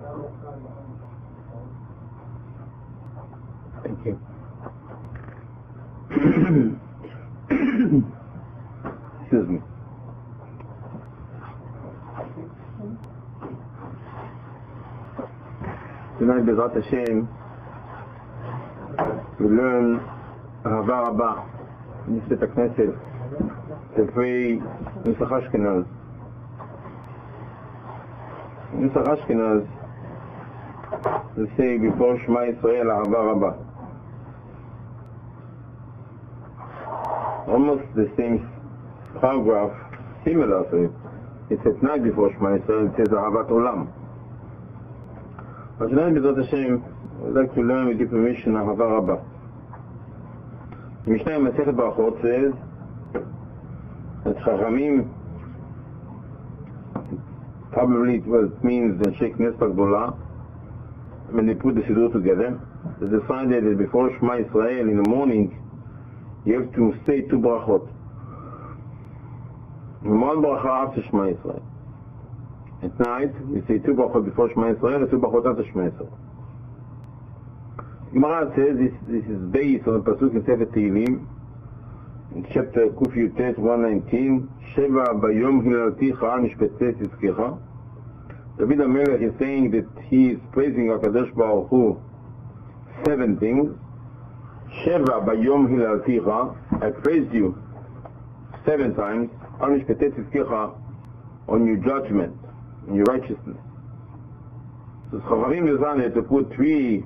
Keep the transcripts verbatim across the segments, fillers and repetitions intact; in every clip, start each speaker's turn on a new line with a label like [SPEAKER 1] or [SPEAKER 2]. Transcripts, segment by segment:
[SPEAKER 1] Thank you. Excuse me. Tonight, Bezrat Hashem, we learn Ahava Rabba, Nifset HaKnesset, Tefrei Nusach Ashkenaz. Nusach Ashkenaz, they say before Shema Yisrael, Ahava Rabba. Almost the same paragraph, similar to it. It's at night before Shema Yisrael, it says Ahavat Olam. But tonight, Bezrat Hashem, we'd like to learn with your permission Ahava Rabba. Mishnah Masechet Brachot says that Chachamim, probably it was, means the Sheikh Nespa Gdola, when they put the Siddur together, they decided that before Shema Yisrael in the morning, you have to say two brachot. One bracha after Shema Yisrael. At night, we say two brachot before Shema Yisrael and two brachot after Shema Yisrael. Gemara says this, this is based on the pasuk in Sefer Tehillim, in chapter Kuf Yutet one nineteen. Sheva bayom hilalticha al mishpetei tzidkecha. David HaMelech is saying that he is praising HaKadosh Baruch Hu seven things. Sheva bayom hilalticha, I praised you seven times. Al mishpetei tzidkecha, on your judgment, on your righteousness. So Chachamim decided to put three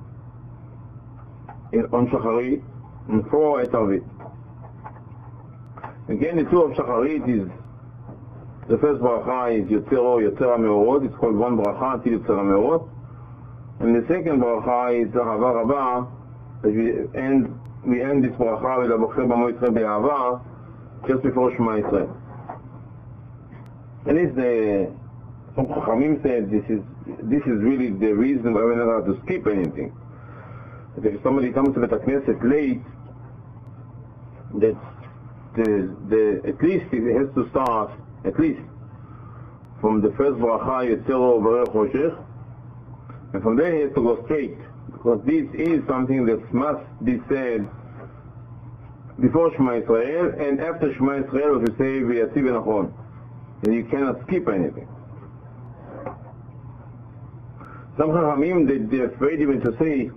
[SPEAKER 1] on Shacharit and four at Arvit. Again, the two of Shacharit is, the first bracha is Yotzer Or, Yotzer HaMeorot, it's called one bracha until Yotzer HaMeorot. And the second bracha is Ahava Rabba, that we end, we end this bracha with Abocher B'Amo Yisrael Be'ahava, just before Shema Yisrael. And this the, some Chachamim said this is, this is really the reason why we're not allowed to skip anything. If somebody comes to the Knesset late, that the, the, at least it has to start, at least, from the first bracha, Yotzer Or V'Orech Roshech, and from there he has to go straight, because this is something that must be said before Shema Yisrael, and after Shema Yisrael, we say V'Yatzi V'Nachon, and you cannot skip anything. Some Chachamim, they, they're afraid even to say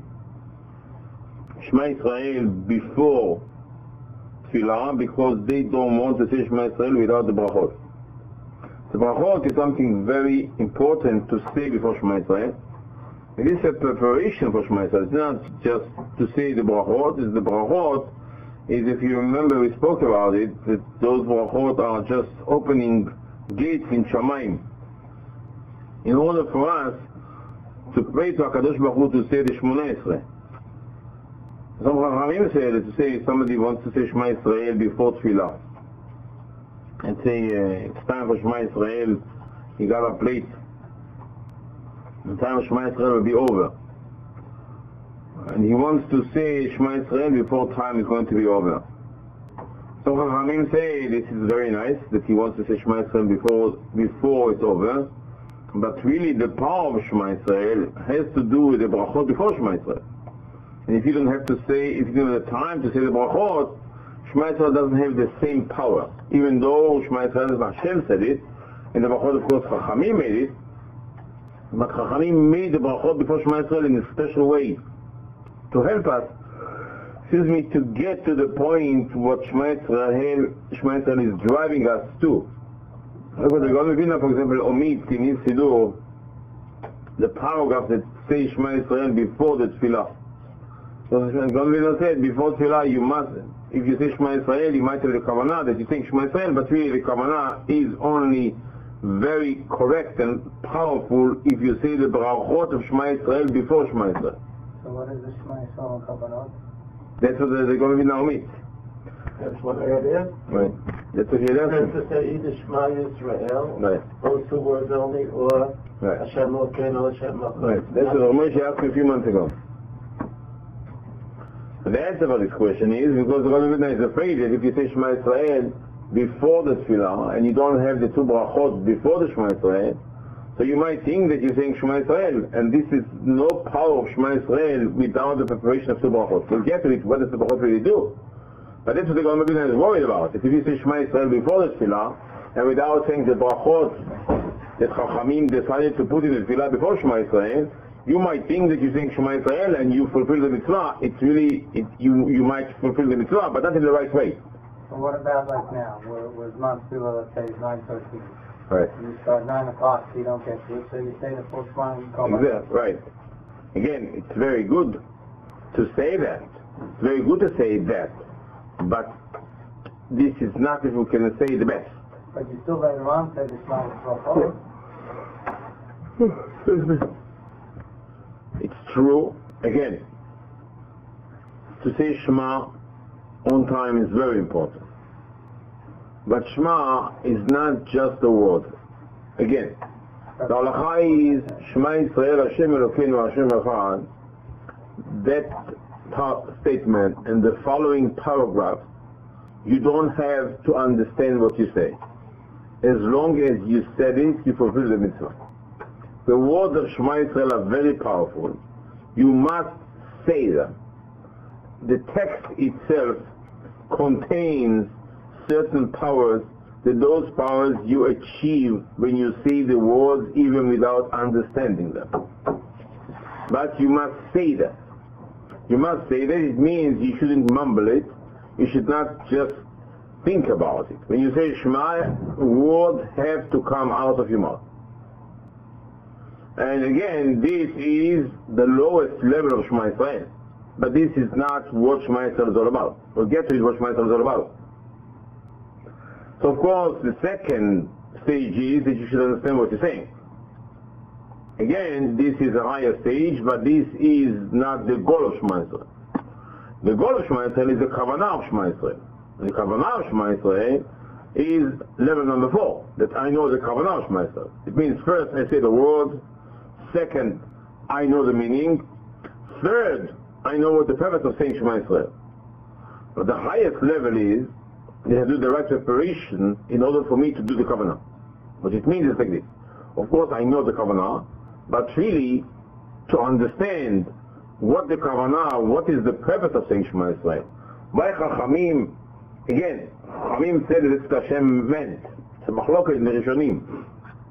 [SPEAKER 1] Shema Yisrael before Tfilah, because they don't want to say Shema Yisrael without the brachot. The brachot is something very important to say before Shema Yisrael. It is a preparation for Shema Yisrael. It's not just to say the brachot. It's the brachot is, if you remember we spoke about it, that those brachot are just opening gates in Shamayim. In order for us to pray to HaKadosh Baruch Hu to say the Shemona Esrei. Some Chachamim say that to say if somebody wants to say Shema Yisrael before Tfilah, and say uh, it's time for Shema Yisrael, he got a plate, the time of Shema Yisrael will be over, and he wants to say Shema Yisrael before time is going to be over. Some Chachamim say this is very nice, that he wants to say Shema Yisrael before, before it's over, but really the power of Shema Yisrael has to do with the brachot before Shema Yisrael. And if you don't have to say, if you don't have the time to say the brachot, Shema Yisrael doesn't have the same power. Even though Shema Yisrael, Hashem said it, and the brachot of course Chachamim made it, but Chachamim made the brachot before Shema Yisrael in a special way to help us, excuse me, to get to the point what Shema Yisrael, Shema Yisrael is driving us to. Look at the Gaon Vina, for example, omit in his Siddur, the paragraph that says Shema Yisrael before the Tfilah. So Gaon Vina said, before Tfilah you must, if you say Shema Yisrael, you might have the Kavanah that you think Shema Yisrael, but really the Kavanah is only very correct and powerful if you say the brachot of Shema Yisrael before Shema Yisrael.
[SPEAKER 2] So what is the Shema Yisrael Kavanah?
[SPEAKER 1] That's what the, the Gaon Vina omit.
[SPEAKER 2] That's what it is?
[SPEAKER 1] Right. That's what he does.
[SPEAKER 2] It to say either Shema Yisrael,
[SPEAKER 1] right.
[SPEAKER 2] those two words only, or
[SPEAKER 1] right.
[SPEAKER 2] Hashem Elokeinu, Hashem Echad.
[SPEAKER 1] Right. That's what Ramesh asked me a few months ago. The answer for this question is because the Gaon Vina is afraid that if you say Shema Yisrael before the Tfilah and you don't have the two brachot before the Shema Yisrael, So you might think that you're saying Shema Yisrael, and this is no power of Shema Yisrael without the preparation of two brachot. We'll get to it, what does the brachot really do? But that's what the Gaon Mabina is worried about. If you say Shema Yisrael before the Tefillah, and without saying the brachot that Chachamim decided to put in the Tefillah before Shema Yisrael, you might think that you're saying Shema Yisrael and you fulfill the mitzvah. It's really, it, you you might fulfill the mitzvah, but not in the right way.
[SPEAKER 3] Well, what about like now, where, where Zman Tefillah, let's say, is nine thirteen.
[SPEAKER 1] Right.
[SPEAKER 3] You start nine o'clock, so you don't get to it, so you say the full Shema and come
[SPEAKER 1] Exactly, right. Again, it's very good to say that. It's very good to say that. But this is not, if we can say, the best.
[SPEAKER 3] But you still later on say the Shema is brachot.
[SPEAKER 1] It's true. Again, to say Shema on time is very important. But Shema is not just a word. Again, the halacha is Shema Yisrael Hashem Elokeinu Hashem Echad. That statement and the following paragraph, you don't have to understand what you say. As long as you said it, you fulfill the mitzvah. The words of Shema Yisrael are very powerful. You must say them. The text itself contains certain powers, that those powers you achieve when you say the words even without understanding them. But you must say that. You must say that. It means you shouldn't mumble it. You should not just think about it. When you say Shema, words have to come out of your mouth. And again, this is the lowest level of Shema Yisrael. But this is not what Shema Yisrael is all about. We'll get to it, what Shema Yisrael is all about. So of course, the second stage is that you should understand what you're saying. Again, this is a higher stage, but this is not the goal of Shema Yisrael. The goal of Shema Yisrael is the Kavanah of Shema Yisrael. The Kavanah of Shema Yisrael is level number four, that I know the Kavanah of Shema Yisrael. It means first I say the words, second I know the meaning, third I know what the purpose of saying Shema Yisrael. But the highest level is that I do the right preparation in order for me to do the Kavanah. What it means is like this. Of course I know the Kavanah, but really to understand what the Kavanah, what is the purpose of saying Shema Yisrael. Why Chachamim, again, Chachamim said that it's Hashem meant. It's a machloket in the Rishonim.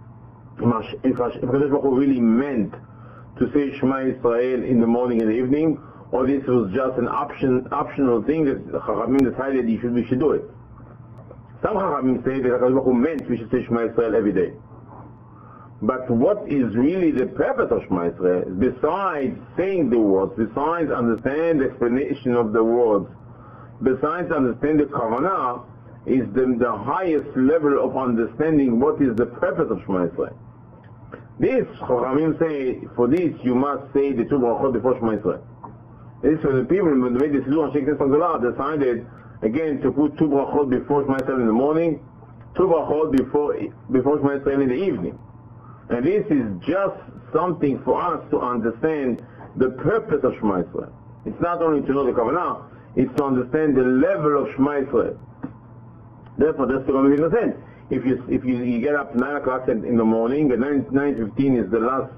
[SPEAKER 1] If Kadosh Baruch Hu really meant to say Shema Yisrael in the morning and the evening, or this was just an option, optional thing that Chachamim decided you should, we should do it. Some Chachamim say that Kadosh Baruch Hu meant we should say Shema Yisrael every day. But what is really the purpose of Shema Yisrael, besides saying the words, besides understand the explanation of the words, besides understand the Kavanah, is the, the highest level of understanding what is the purpose of Shema Yisrael. This, Chachamim say, for this you must say the two brachot before Shema Yisrael. This was the people, when they made the Siddur on Sheikh Nesson Zola, decided again to put two brachot before Shema Yisrael in the morning, two brachot before, before Shema Yisrael in the evening. And this is just something for us to understand the purpose of Shema Yisrael. It's not only to know the Kavanah, it's to understand the level of Shema Yisrael. Therefore, that's the only thing to say. If you if you, you get up nine o'clock in the morning, and nine fifteen is the last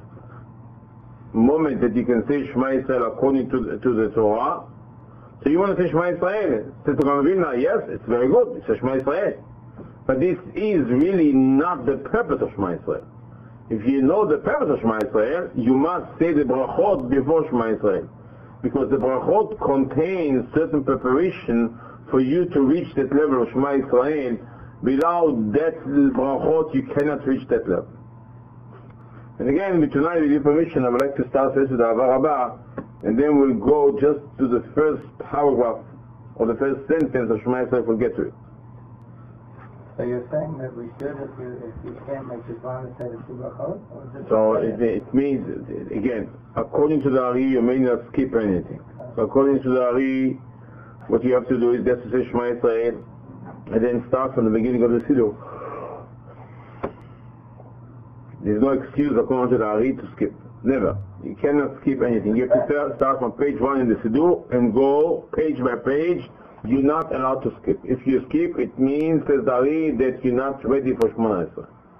[SPEAKER 1] moment that you can say Shema Yisrael according to the, to the Torah. So you want to say Shema Yisrael? Says the Gaon Vilna, yes, it's very good. It's a Shema Yisrael. But this is really not the purpose of Shema Yisrael. If you know the purpose of Shema Yisrael, you must say the brachot before Shema Yisrael. Because the brachot contains certain preparation for you to reach that level of Shema Yisrael. Without that brachot, you cannot reach that level. And again, tonight, with your permission, I would like to start first with the Avar Haba, and then we'll go just to the first paragraph, or the first sentence of Shema Yisrael, we'll get to it.
[SPEAKER 3] So you're saying that we should, if you, if you can't make the Shema, say the two brachot?
[SPEAKER 1] So it, it means, again, according to the Ari, you may not skip anything. So according to the Ari, what you have to do is just to say Shema Yisrael, and then start from the beginning of the Siddur. There's no excuse according to the Ari to skip. Never. You cannot skip anything. You have to start from page one in the Siddur and go page by page. You're not allowed to skip. If you skip, it means, says the Ari, that you're not ready for Shema Yisrael.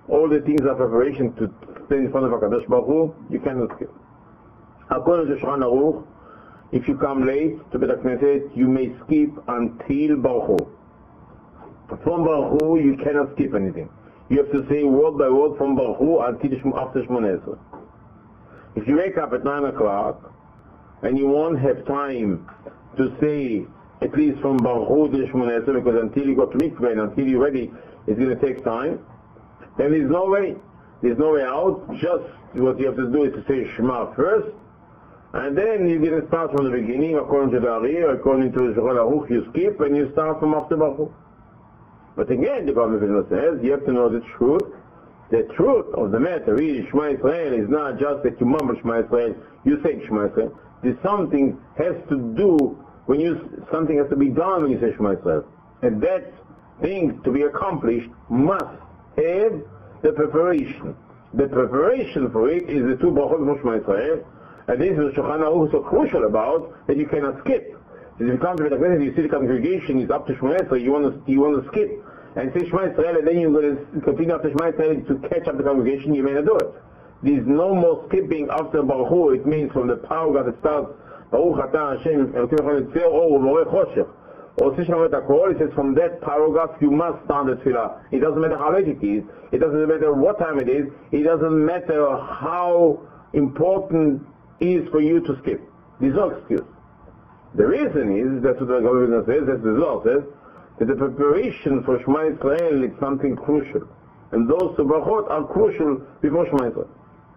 [SPEAKER 1] all the things are preparation to stand in front of HaKadosh Baruch Hu, you cannot skip. According to Shulchan Aruch, if you come late to Beit HaKnesset, you may skip until Baruch Hu. From Baruch Hu, you cannot skip anything. You have to say word by word from Baruch Hu until after Shmoneh Esrei. If you wake up at nine o'clock and you won't have time to say at least from Baruch Hu to Shmoneh Esrei, because until you go to mikveh and until you're ready, it's going to take time, then there's no way. There's no way out. Just what you have to do is to say Shema first, and then you're going to start from the beginning, according to the Ari, according to Shulchan Aruch, you skip and you start from after Baruch Hu. But again, the Bible says, you have to know the truth. The truth of the matter is, Shema Yisrael is not just that you mumble Shema Yisrael, you say Shema Yisrael. There's something has to do, when you, something has to be done when you say Shema Yisrael. And that thing to be accomplished must have the preparation. The preparation for it is the two brachot of Shema Yisrael, and this is what Shulchan Aruch is so crucial about, that you cannot skip. If you come to Beit HaKnesset, you see the congregation is up to Shema Yisrael, you want to, you want to skip and say Shema Yisrael, and then you're going to continue after Shema Yisrael to catch up the congregation, you may not do it. There's no more skipping after Baruch Hu. It means from the paragraph that starts Baruch Atah Hashem Elokeinu Melech Tzor Or U'Borei Choshech, or Sishlam Et HaKol, it says from that paragraph you must start the tefillah. It doesn't matter how late it is, it doesn't matter what time it is, it doesn't matter how important it is for you to skip. There's no excuse. The reason is, that's what the government says, that's the law says, that the preparation for Shema Yisrael is something crucial. And those two brachot are crucial before Shema Yisrael.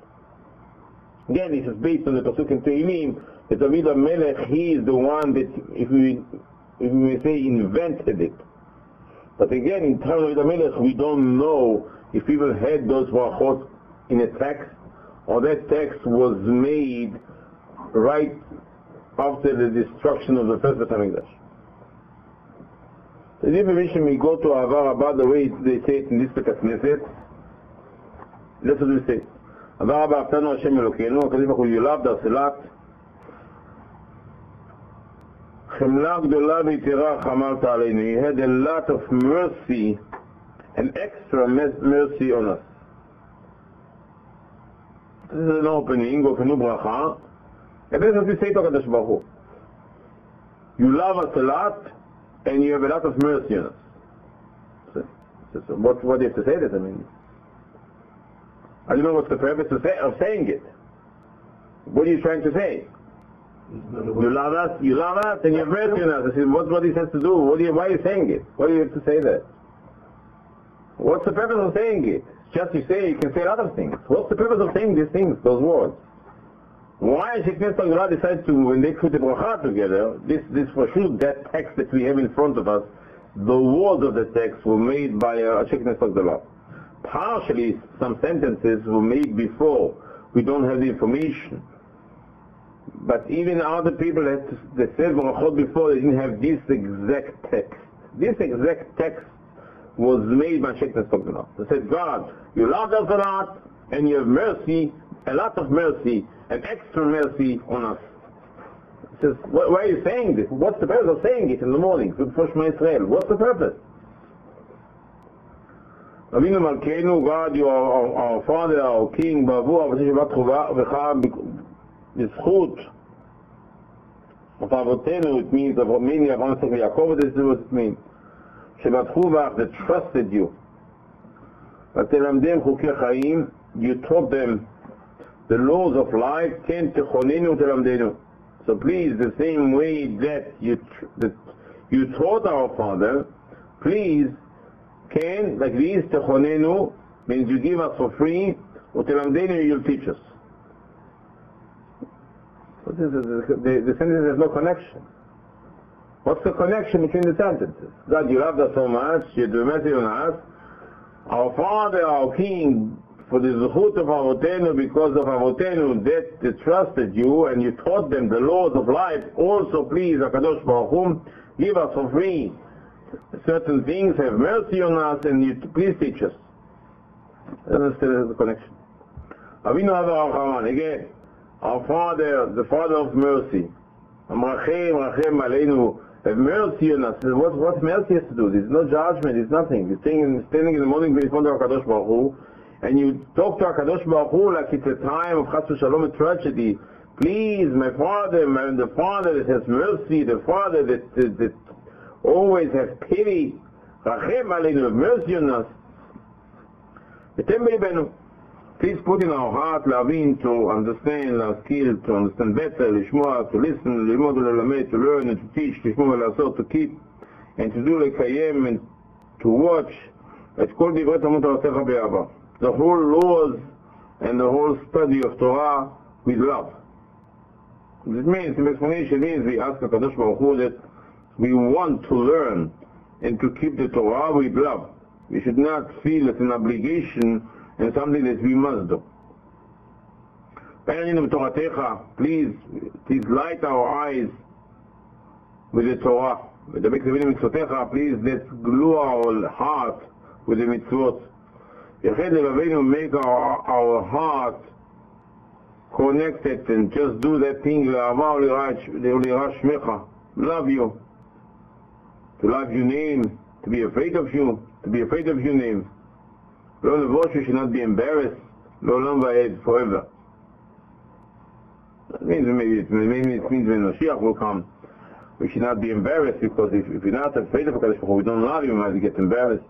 [SPEAKER 1] Again, this is based on the Pasuk in Tehillim, that David HaMelech, he is the one that, if we, if we may say, invented it. But again, in terms of David HaMelech, we don't know if people had those brachot in a text, or that text was made right after the destruction of the first Beit HaMikdash. The definition we go to Avar Abba, the way they say it in this Beit HaKnesset, that's what we say. Avar Abba Avtanu Hashem Elokeinu, HaKadosh Baruch Hu Yulav Darselat, Chemla Gdola V'Yitera Chamalta Aleinu. He had a lot of mercy, an extra mercy on us. This is an opening, Gofenu Bracha, and this is what we say to HaKadosh Baruch Hu. You love us a lot, and you have a lot of mercy on us. So, so, so what, what do you have to say that? I mean, I don't know what's the purpose of, say, of saying it. What are you trying to say? You love us, you love us, and you have mercy on us. I said, what, what this has to do? What do you, why are you saying it? Why do you have to say that? What's the purpose of saying it? Just you say, you can say a lot of things. What's the purpose of saying these things, those words? Why Knesset Gdola decided to, when they put the bracha together, this, this for sure, that text that we have in front of us, the words of the text were made by uh, Knesset Gdola. Partially, some sentences were made before. We don't have the information. But even other people that, that said brachot before, they didn't have this exact text. This exact text was made by Knesset Gdola. They said, God, you love us a lot, and you have mercy, a lot of mercy, an extra mercy on us. It says, why are you saying this? What's the purpose of saying it in the morning before Shema Yisrael? What's the purpose? Avinu Malkeinu, God, you are our, our Father, our King, Bavu, Avosei Shabbat Chovah, B'zchut of Avotenu, it means of mainly Avraham, Yitzchak, Yaakov, this is what it means. Shabbat Chovah, that trusted you. V'telamdem Chukei Chaim, you taught them the laws of life. Ken Techonenu Telamdenu. So please, the same way that you tr- that you taught our Father, please, Ken, like this, Techonenu, means you give us for free, or Telamdenu, you'll teach us. So this is, the, the, the sentence has no connection. What's the connection between the sentences? God, you loved us so much, you do mercy on us. Our Father, our King, for the zuchut of Avotenu, because of Avotenu, that they trusted you and you taught them the laws of life, also please, HaKadosh Baruch Hu, give us for free certain things, have mercy on us, and you please teach us. Understand the connection. Avinu Avraham, again, our Father, the Father of mercy. Amrachem, Rachem Aleinu, have mercy on us. What, what mercy has to do? There's no judgment, there's nothing. You're standing, standing in the morning in front of HaKadosh Baruch Hu, and you talk to HaKadosh Baruch Hu like it's a time of Chas v'Shalom, a tragedy. Please, my Father, my, the Father that has mercy, the Father that, that, that always has pity, Rachem Aleinu, have mercy on us. Please put in our heart, להבין, to understand, להשכיל, to understand better, לשמוע, to listen, ללמוד וללמד, to learn and to teach, לשמוע ולעשות, to keep, and to do, לקיים, and to watch, את כל דברי תלמוד תורתך באהבה. The whole laws and the whole study of Torah with love. This means, in explanation means we ask HaKadosh Baruch Hu that we want to learn and to keep the Torah with love. We should not feel it's an obligation and something that we must do. Please, please light our eyes with the Torah. Please, let's glue our heart with the mitzvot. Make our, our heart connected and just do that thing, love you, to love your name, to be afraid of you, to be afraid of your name. You should not be embarrassed, forever. That means maybe it, maybe it means when Mashiach will come, we should not be embarrassed, because if, if we're not afraid of HaKadosh Baruch Hu, we don't love him, we might get embarrassed.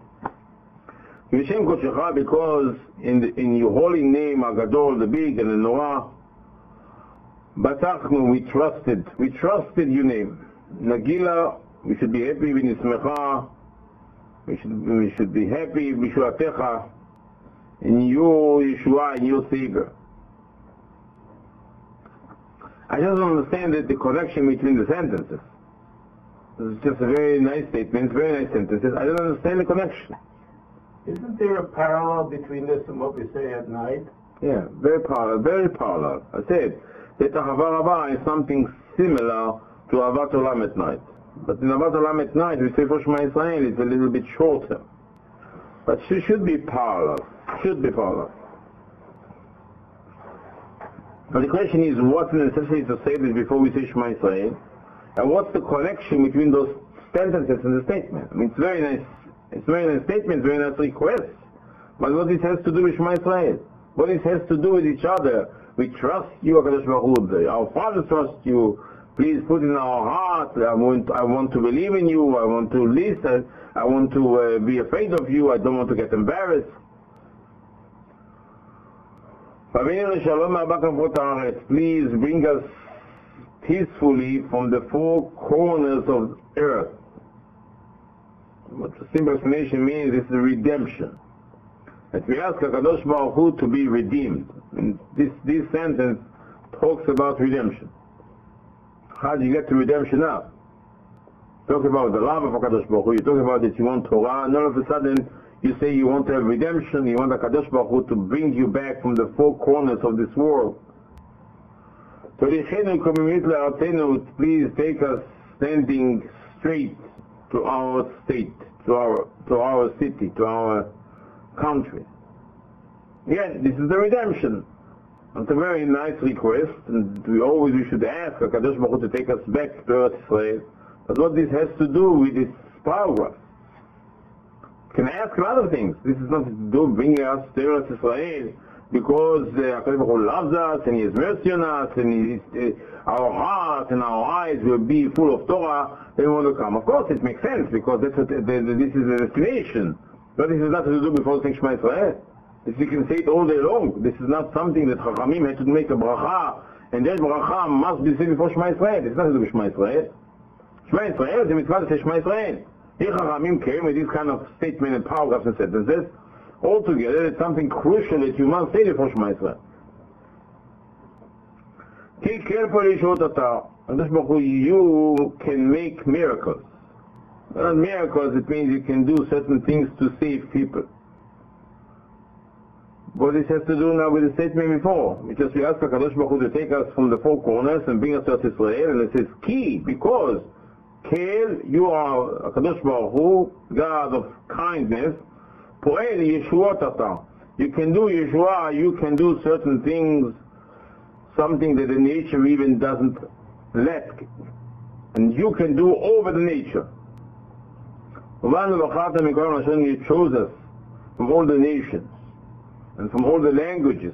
[SPEAKER 1] Because in, the, in your holy name, Agadol, the big and the Noah, Batachnu, we trusted, we trusted your name. Nagila, we should be happy with Nismecha, we should, we should be happy with Yeshuatecha, in your Yeshua, in your Savior. I just don't understand that the connection between the sentences. It's just a very nice statement, very nice sentences. I don't understand the connection.
[SPEAKER 2] Isn't there a parallel between this and what we say at night?
[SPEAKER 1] Yeah, very parallel, very parallel. I said that Ahava Rabbah is something similar to Ahavat Olam at night. But in Ahavat Olam at night, we say for Shema Yisrael, it's a little bit shorter. But she should be parallel, should be parallel. Now the question is, what's the necessity to say this before we say Shema Yisrael? And what's the connection between those sentences and the statement? I mean, it's very nice. It's a very nice statement, very nice request. But what this has to do with Shema Yisrael? What this has to do with each other? We trust you, HaKadosh Baruch Hu. Our Father trusts you. Please put in our heart, I want, I want to believe in you. I want to listen. I want to uh, be afraid of you. I don't want to get embarrassed. Please bring us peacefully from the four corners of earth. What the simple explanation means is the redemption. That we ask HaKadosh Baruch Hu to be redeemed. And this, this sentence talks about redemption. How do you get to redemption now? Talk about the love of HaKadosh Baruch Hu. You talk about that you want Torah, and all of a sudden you say you want to have redemption, you want HaKadosh Baruch Hu to bring you back from the four corners of this world. So please take us standing straight to our state, to our to our city, to our country. Again, this is the redemption. It's a very nice request, and we always we should ask HaKadosh Baruch Hu to take us back to Eretz Israel. But what this has to do with this paragraph? Can I ask a lot of things? This is not to do bringing us to Eretz Israel because uh, HaKadosh Baruch Hu loves us and He has mercy on us, and he, uh, our heart and our eyes will be full of Torah. They want to come. Of course, it makes sense because that's what, the, the, this is the destination. But this is nothing to do before saying Shema Yisrael. If you can say it all day long, this is not something that Chachamim had to make a bracha, and that bracha must be said before Shema Yisrael. It's nothing to do with Shema Yisrael. Shema Yisrael is the mitzvah to say Shema Yisrael. Here Chachamim came with this kind of statement and paragraphs and sentences. Altogether, it's something crucial that you must say before Shema Yisrael. Take care for Yeshua. You can make miracles. Not miracles, it means you can do certain things to save people. What this has to do now with the statement before, because we ask HaKadosh Baruch Hu to take us from the four corners and bring us to Israel, and it says key, because Kel, you are HaKadosh Baruch Hu, God of kindness, Poel Yeshua Tata. You can do Yeshua, you can do certain things, something that the nature even doesn't let, and you can do over the nature. You chose us from all the nations. and from all the languages.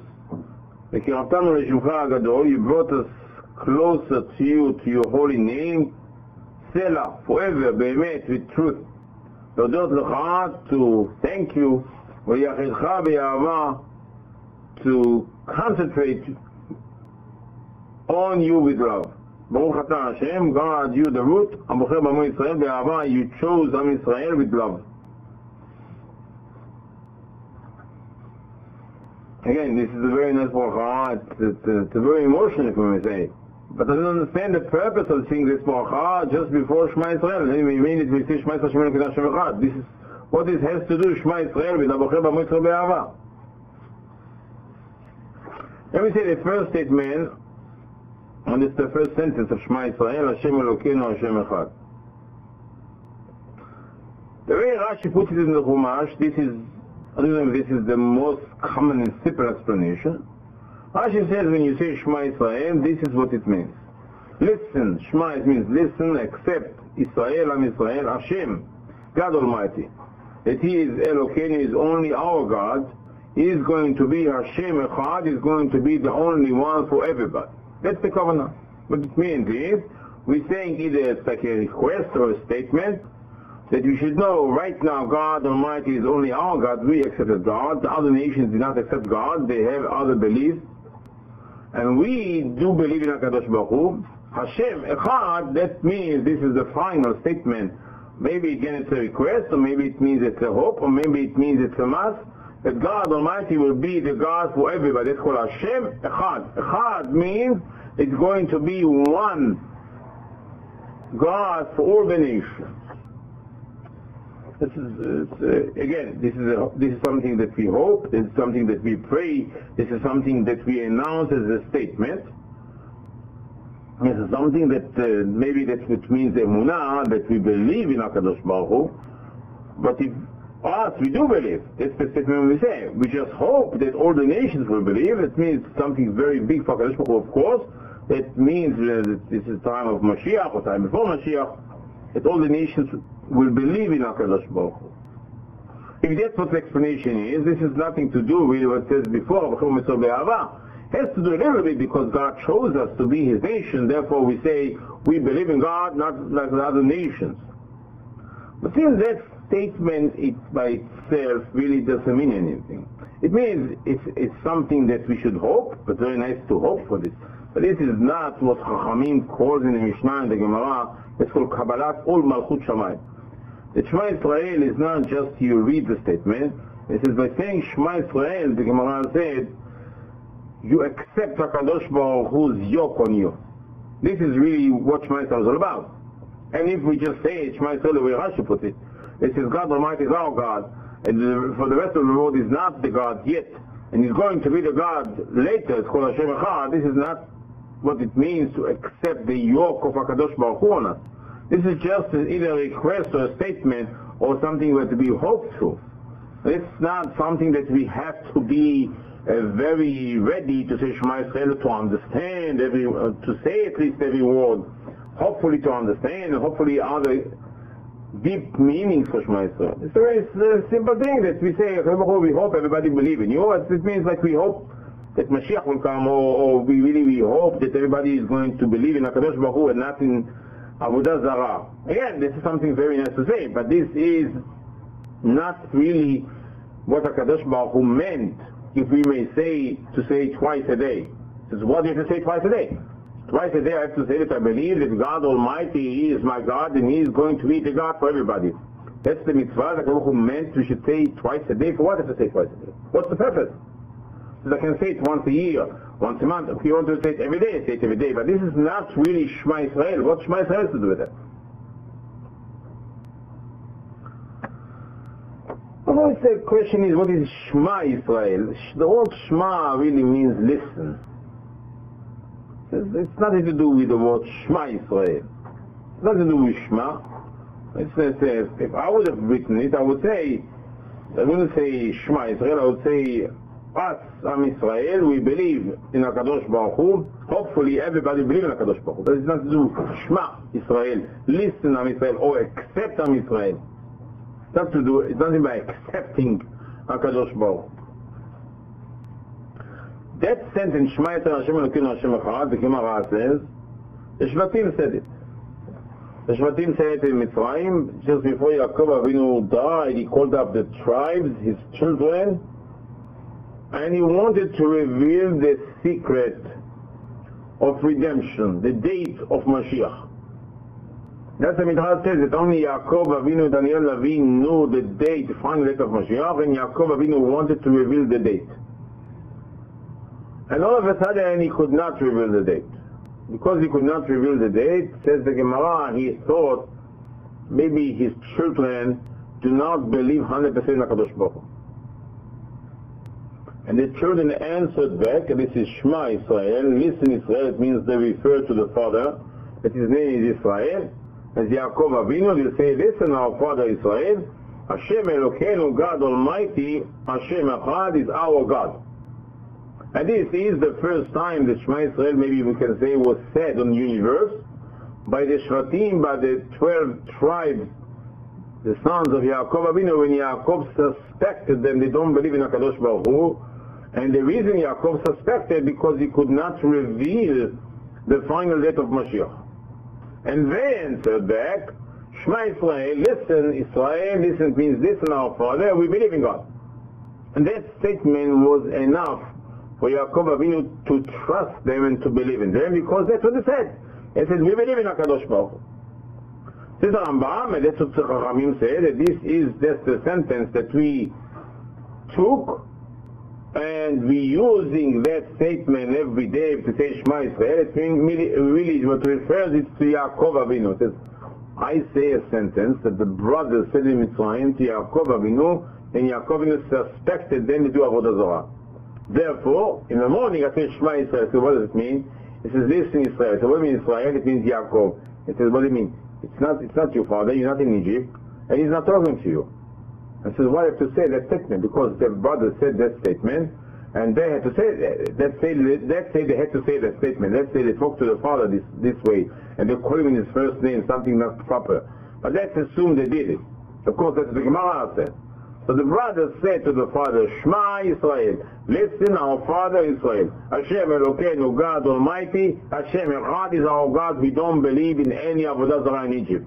[SPEAKER 1] You brought us closer to you, to your holy name, Selah, forever, Be'emet, with truth. To thank you, to concentrate on you with love. Baruch Atah Hashem, God, you the root, you chose Am Yisrael with love. Again, this is a very nice bracha. It's, it's, it's very emotional, if we may say. But I don't understand the purpose of saying this bracha just before Shema Yisrael. We mean it, we say Shema Yisrael Hashem Hashem Echad. This is what this has to do, Shema Yisrael, with Abacher B'Amo Yisrael Be'ahava. Let me say the first statement, and it's the first sentence of Shema Yisrael, Hashem Elokeinu Hashem Echad. The way Rashi puts it in the Chumash, this is, I don't know if this is the most common and simple explanation. Rashi says when you say Shema Yisrael, this is what it means. Listen, Shema, it means listen, accept, Yisrael, Am Yisrael, Hashem, God Almighty. That He is Elokeinu, is only our God. He is going to be Hashem Echad, is going to be the only one for everybody. That's the covenant. What it means is, we're saying either it's like a request or a statement, that you should know right now God Almighty is only our God. We accepted God. The other nations do not accept God. They have other beliefs. And we do believe in HaKadosh Baruch Hu. Hashem Echad, that means this is the final statement. Maybe again it's a request, or maybe it means it's a hope, or maybe it means it's a must, that God Almighty will be the God for everybody. That's called Hashem Echad. Echad means it's going to be one God for all the nations. This is, uh, again, this is, a, this is something that we hope, this is something that we pray, this is something that we announce as a statement. This is something that uh, maybe that's what means emunah, that we believe in HaKadosh Baruch Hu. But if us, we do believe. That's the statement we say. We just hope that all the nations will believe. It means something very big for HaKadosh Baruch Hu, of course. That means uh, that this is time of Mashiach, or time before Mashiach, that all the nations will believe in HaKadosh Baruch Hu. If that's what the explanation is, this has nothing to do with what it says before, it has to do a little bit because God chose us to be His nation, therefore we say we believe in God, not like the other nations. But since that statement it by itself really doesn't mean anything. It means it's, it's something that we should hope, but very nice to hope for this. But this is not what Chachamim calls in the Mishnah and the Gemara. It's called Kabbalat Ol Malchut Shamayim. The Shema Yisrael is not just you read the statement. It says by saying Shema Yisrael, the Gemara said, you accept HaKadosh Baruch Hu's yoke on you. This is really what Shema Yisrael is all about. And if we just say Shema Yisrael the way Rashi put it, it says God Almighty is our God, and the, for the rest of the world is not the God yet, and He's going to be the God later. It's called Hashem Echad. This is not what it means to accept the yoke of HaKadosh Baruch Hu on us. This is just either a request or a statement or something that we hope to. It's not something that we have to be uh, very ready to say Shema Yisrael, to understand every, uh, to say at least every word, hopefully to understand, and hopefully other deep meanings for Shema Yisrael. It's a very uh, simple thing that we say, we hope everybody believe in you. It means like we hope that Mashiach will come, or, or we really we hope that everybody is going to believe in HaKadosh Baruch Hu and not in Avodah Zarah. Again, this is something very nice to say, but this is not really what HaKadosh Baruch Hu meant, if we may say, to say twice a day. This is what you have to say twice a day. Twice a day I have to say that I believe that God Almighty, He is my God, and He is going to be the God for everybody. That's the mitzvah that HaKadosh Baruch Hu meant we should say twice a day. For what have to say twice a day? What's the purpose? So I can say it once a year, once a month. If you want to say it every day, say it every day. But this is not really Shema Yisrael. What Shema Yisrael has to do with it? Although the question is, what is Shema Yisrael? The word Shema really means listen. It's nothing to do with the word Shema Yisrael. It's nothing to do with Shema. It's, it's, if I would have written it, I would say, I wouldn't say Shema Yisrael, I would say, us, Am Yisrael, we believe in HaKadosh Baruch Hu. Hopefully everybody believes in HaKadosh Baruch Hu. That is not to do Shema Yisrael, listen Am Yisrael, or accept Am Yisrael. It's not to do, it's nothing by accepting HaKadosh Baruch Hu. That sentence, Shema Yisrael Hashem Elokeinu Hashem Echad, the Gemara says, the Shvatim said it. The Shvatim said it in Mitzrayim, just before Yaakov Avinu died, he called up the tribes, his children, and he wanted to reveal the secret of redemption, the date of Mashiach. That's the Midrash says that only Yaakov Avinu and Daniel Lavi knew the date, the final date of Mashiach, and Yaakov Avinu wanted to reveal the date. And all of a sudden he could not reveal the date. Because he could not reveal the date, says the Gemara, he thought maybe his children do not believe one hundred percent in HaKadosh Baruch Hu. And the children answered back, and this is Shema Israel, listen Israel, it means they refer to the father, that his name is Israel. As Yaakov Avinu, they say, listen our father Israel, Hashem Elokeinu, God Almighty, Hashem Echad is our God. And this is the first time that Shema Israel, maybe we can say, was said on the universe by the Shvatim, by the twelve tribes, the sons of Yaakov Avinu, when Yaakov suspected them, they don't believe in HaKadosh Baruch Hu. And the reason Yaakov suspected, because he could not reveal the final date of Mashiach. And they answered back, Shema Israel, listen Israel, listen means listen our father, we believe in God. And that statement was enough for Yaakov Avinu to trust them and to believe in them, because that's what they said. They said, we believe in HaKadosh Baruch Hu. Says the Rambam, and that's what the Chachamim said, that this is just the sentence that we took, and we using that statement every day to say Shema Israel. It really, really what refers it to Yaakov Avinu. It says, I say a sentence that the brothers said in Mitzrayim to Yaakov Avinu, and Yaakov Avinu suspected them to do Avodah Zarah. Therefore, in the morning I say Shema Israel. So what does it mean? It says, listen Israel. So what do you mean Israel? It means Yaakov. It says, what do you mean? It's not, it's not your father, you're not in Egypt, and he's not talking to you. And so why have to say that statement? Because the brothers said that statement, and they had to say that. Let's say, let's say they had to say that statement. Let's say they talked to the father this, this way, and they call him in his first name, something not proper. But let's assume they did it. Of course, that's what the Gemara said. So the brothers said to the father, Shema Israel, listen our father Israel, Hashem Elokeinu, God Almighty, Hashem Echad is our God, we don't believe in any Avodah Zarah in Egypt.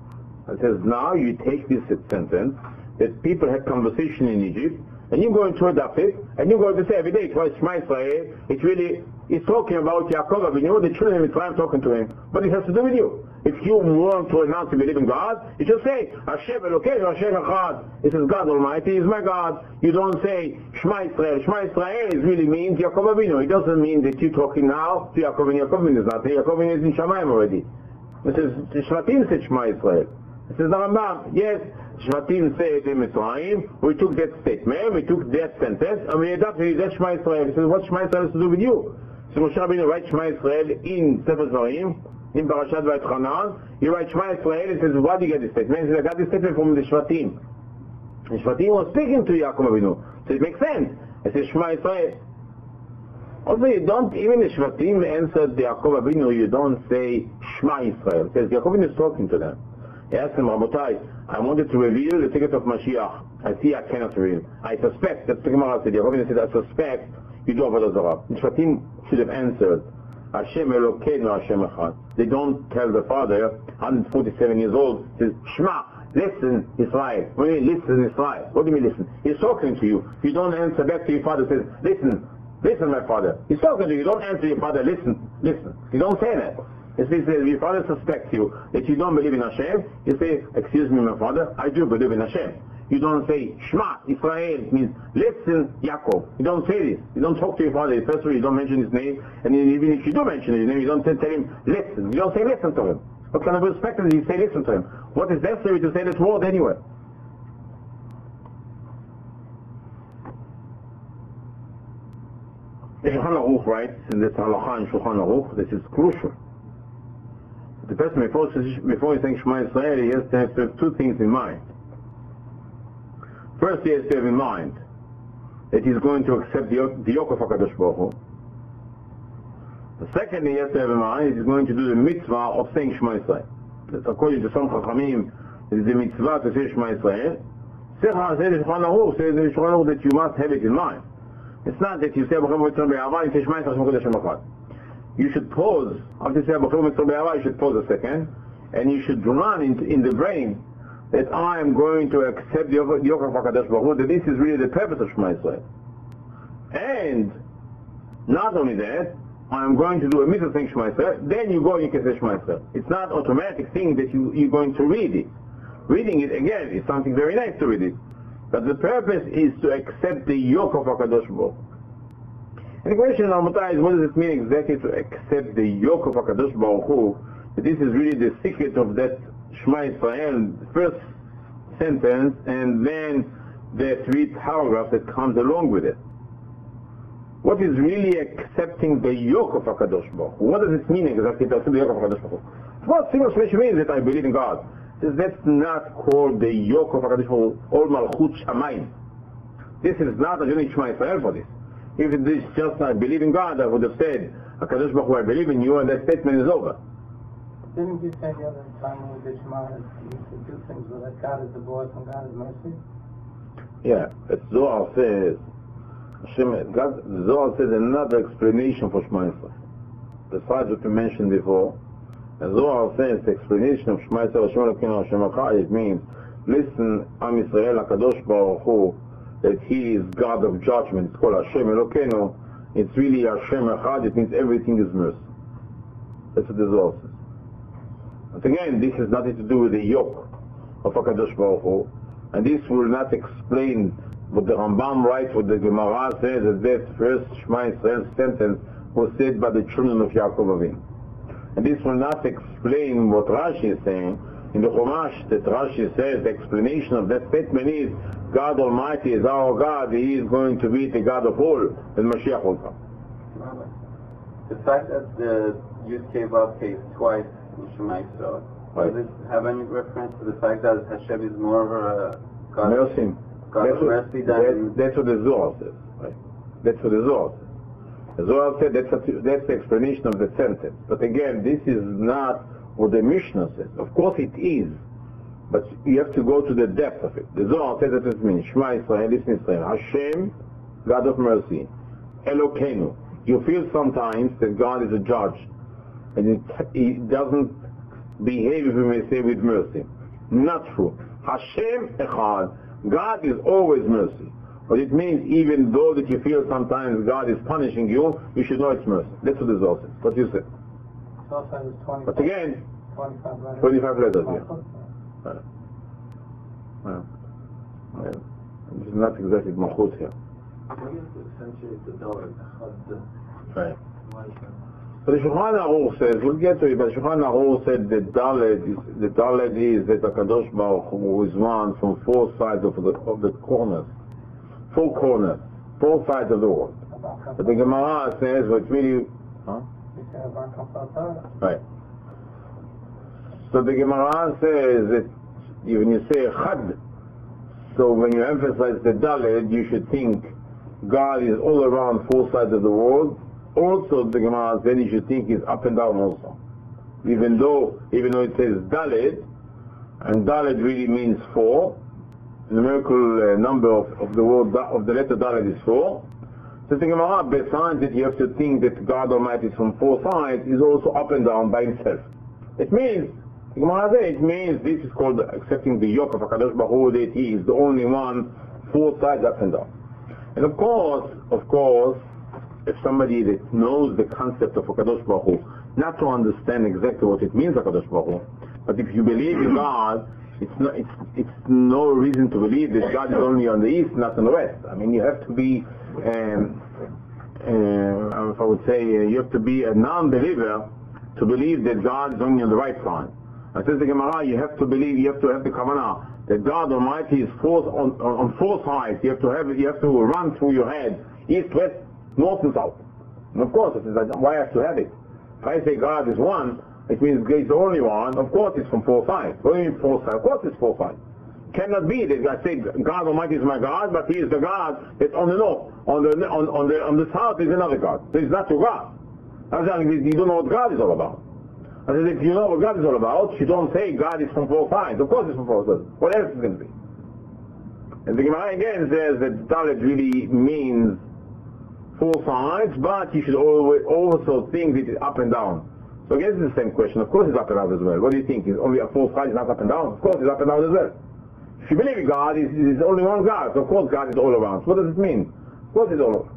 [SPEAKER 1] It says, now you take this sentence, that people had conversation in Egypt, and you're going to adopt it, and you're going to say every day, twice Shema Israel, it really is talking about Yaakov Avinu, the children of Mitzrayim talking to him, but it has to do with you. If you want to announce you believe in God, you just say, Hashem Elokeinu, Hashem Echad. It says, God Almighty is my God. You don't say, Shema Israel. Shema Israel is really means Yaakov Avinu. It doesn't mean that you're talking now to Yaakov Avinu. Yaakov Avinu is not there. Yaakov Avinu is in Shamayim already. It says, the Shvatim said Shema Israel. It says, the Rambam, yes, Shvatim said in Mitzrayim, we took that statement, we took that sentence, and we adopted that Shema Israel. It says, what Shema Israel has to do with you? So Moshe Rabbeinu writes Shema Israel in Sefer Dvarim, in Parashat Vayetchanan, he writes Shema Israel, and says, why do you get this statement? He says, I got this statement from the Shvatim. The Shvatim was speaking to Yaakov Avinu. So it makes sense. It says Shema Israel. Also, you don't, even the Shvatim answered the Yaakov Avinu, you don't say Shema Israel. It says Yaakov Avinu is talking to them. He asked them, Rabotai, I wanted to reveal the ticket of Mashiach. I see I cannot reveal. I suspect, that's the Gemara said, Yaakov Avinu said, I suspect you do Avodah Zarah. The Shvatim should have answered, Hashem Elokeinu, Hashem Echad. They don't tell the father, one hundred forty-seven years old, says, Shema, listen Israel. What do you mean, listen Israel? What do you mean listen? He's talking to you. You don't answer back to your father, says, listen, listen my father. He's talking to you. You don't answer your father, listen, listen. You don't say that. If he says, your father suspects you that you don't believe in Hashem, you say, excuse me my father, I do believe in Hashem. You don't say, Shema, Israel, it means, listen, Yaakov. You don't say this. You don't talk to your father. First of all, you don't mention his name, and even if you do mention his name, you don't tell him, listen. You don't say listen to him. What kind of respect does he say listen to him? What is necessary to say that word anyway? The Shulchan Aruch writes, in this halacha in Shulchan Aruch, this is crucial. The person, before, before he saying Shema Israel, he has to have, to have two things in mind. First, he has to have in mind that he's going to accept the, the yoke of HaKadosh Baruch Hu. The second, he has to have in mind that he's going to do the mitzvah of saying Shema Israel. That according to some Chachamim, it is the mitzvah to say Shema Israel. Sechah says in Shulchan Aruch, says in Shulchan Aruch that you must have it in mind. It's not that you say Baruch Hu Mitzvah Be'ahava, you say Shema Yisrael Hashem Kodesh Echad. You should pause. After you say Baruch Hu Mitzvah Be'ahava, you should pause a second, and you should run in, in the brain that I am going to accept the yoke of HaKadosh Baruch Hu, that this is really the purpose of Shema Yisrael. And not only that, I am going to do a mitzvah thing Shema Yisrael, then you go and you can say Shema Yisrael. It's not automatic thing that you, you're going to read it. Reading it, again, is something very nice to read it. But the purpose is to accept the yoke of HaKadosh Baruch Hu. And the question, Rabotai, is what does it mean exactly to accept the yoke of HaKadosh Baruch Hu? That this is really the secret of that Shema Yisrael, first sentence, and then the three paragraphs that comes along with it. What is really accepting the yoke of HaKadosh Baruch Hu? What does it mean exactly to accept the yoke of HaKadosh Baruch Hu? What simple explanation means that I believe in God. That's not called the yoke of HaKadosh Baruch Hu, or Malchut Shamayim. This is not a unique Shema Yisrael for this. If it is just I believe in God, I would have said, HaKadosh Baruch Hu, I believe in you, and that statement is over.
[SPEAKER 3] Didn't you say the other time when we did Shema that you should do things with that God is the voice and God is mercy?
[SPEAKER 1] Yeah, but Zohar says, Hashem, God, Zohar says another explanation for Shema Yisrael. Besides what we mentioned before, and Zohar says the explanation of Shema Yisrael, Hashem Elokeinu, Hashem Echad, it means, listen, Am Yisrael, HaKadosh Baruch Hu, that He is God of judgment. It's called Hashem Elokeinu. It's really Hashem Echad, it means everything is mercy. That's what the Zohar says. But again, this has nothing to do with the yoke of HaKadosh Baruch Hu, and this will not explain what the Rambam writes, what the Gemara says, that that first Shema Yisrael sentence was said by the children of Yaakov Avinu. And this will not explain what Rashi is saying. In the Chumash, that Rashi says, the explanation of that statement is, God Almighty is our God, He is going to be the God of all, and Mashiach will come.
[SPEAKER 4] The fact that the Yud Kei Vav Kei is twice in Shema Yisrael,
[SPEAKER 1] Right.
[SPEAKER 4] does it have any reference to the fact that Hashem is more of a God,
[SPEAKER 1] Mercy.
[SPEAKER 4] God
[SPEAKER 1] That's
[SPEAKER 4] of
[SPEAKER 1] what,
[SPEAKER 4] mercy
[SPEAKER 1] that,
[SPEAKER 4] than...
[SPEAKER 1] that's what the Zohar says. Right? That's what the Zohar says. The Zohar said that's, a, that's the explanation of the sentence. But again, this is not what the Mishnah says. Of course it is, but you have to go to the depth of it. The Zohar says that it means Shema Yisrael, listen Israel, Hashem, God of mercy, Elokeinu. You feel sometimes that God is a judge, and it, He doesn't behave, if we may say, with mercy. Not true. Hashem Echad. God is always mercy. But it means even though that you feel sometimes God is punishing you, you should know it's mercy. That's what the Zohar says. What you said.
[SPEAKER 3] Zohar says twenty-five.
[SPEAKER 1] But again,
[SPEAKER 3] twenty-five letters.
[SPEAKER 1] twenty-five letters, yeah. Right. Well, well, this is not exactly Malchut here. Right. But the Shulchan Aruch says, we'll get to it, but Shulchan Aruch said that Dalet is, the Dalet is that the Kadosh Baruch Hu is one from four sides of the, of the corners. Four corners. Four sides of the world. But the Gemara says, what really, huh? Right. So the Gemara says that when you say Chad, so when you emphasize the Dalet, you should think God is all around four sides of the world. Also, the Gemara said you should think is up and down also. Even though, even though it says Dalet, and Dalet really means four, the numerical uh, number of, of the word of the letter Dalet is four. So the Gemara, besides that you have to think that God Almighty is from four sides, is also up and down by Himself. It means, the Gemara says, it means this is called accepting the yoke of HaKadosh Baruch Hu, that He is the only one, four sides up and down. And of course, of course, if somebody that knows the concept of HaKadosh Baruch Hu, not to understand exactly what it means, HaKadosh Baruch Hu, but if you believe in God, it's no, it's, it's no reason to believe that God is only on the east, not on the west. I mean, you have to be, um, uh, if I would say, uh, you have to be a non-believer to believe that God is only on the right side. As says the Gemara, you have to believe, you have to have the kavanah that God Almighty is four, on, on, on four sides. You have to have, you have to run through your head, east, west, north and south. And of course, it is like, why I have to have it? If I say God is one, it means He's the only one. Of course, it's from four sides. What do you mean four sides? Of course, it's four sides. Cannot be that I say God Almighty is my God, but He is the God that's on the north. On the on, on the on the south is another God. So it's not your God. I was saying, you don't know what God is all about. I said, if you know what God is all about, you don't say God is from four sides. Of course, it's from four sides. What else is going to be? And the Gemara again says that Dalet really means four sides, but you should always also think that it's up and down. So again, it's the same question. Of course it's up and down as well. What do you think? Is only a four sides, not up and down? Of course it's up and down as well. If you believe in God, it's, it's only one God. So of course God is all around. So what does it mean? Of course it's all around.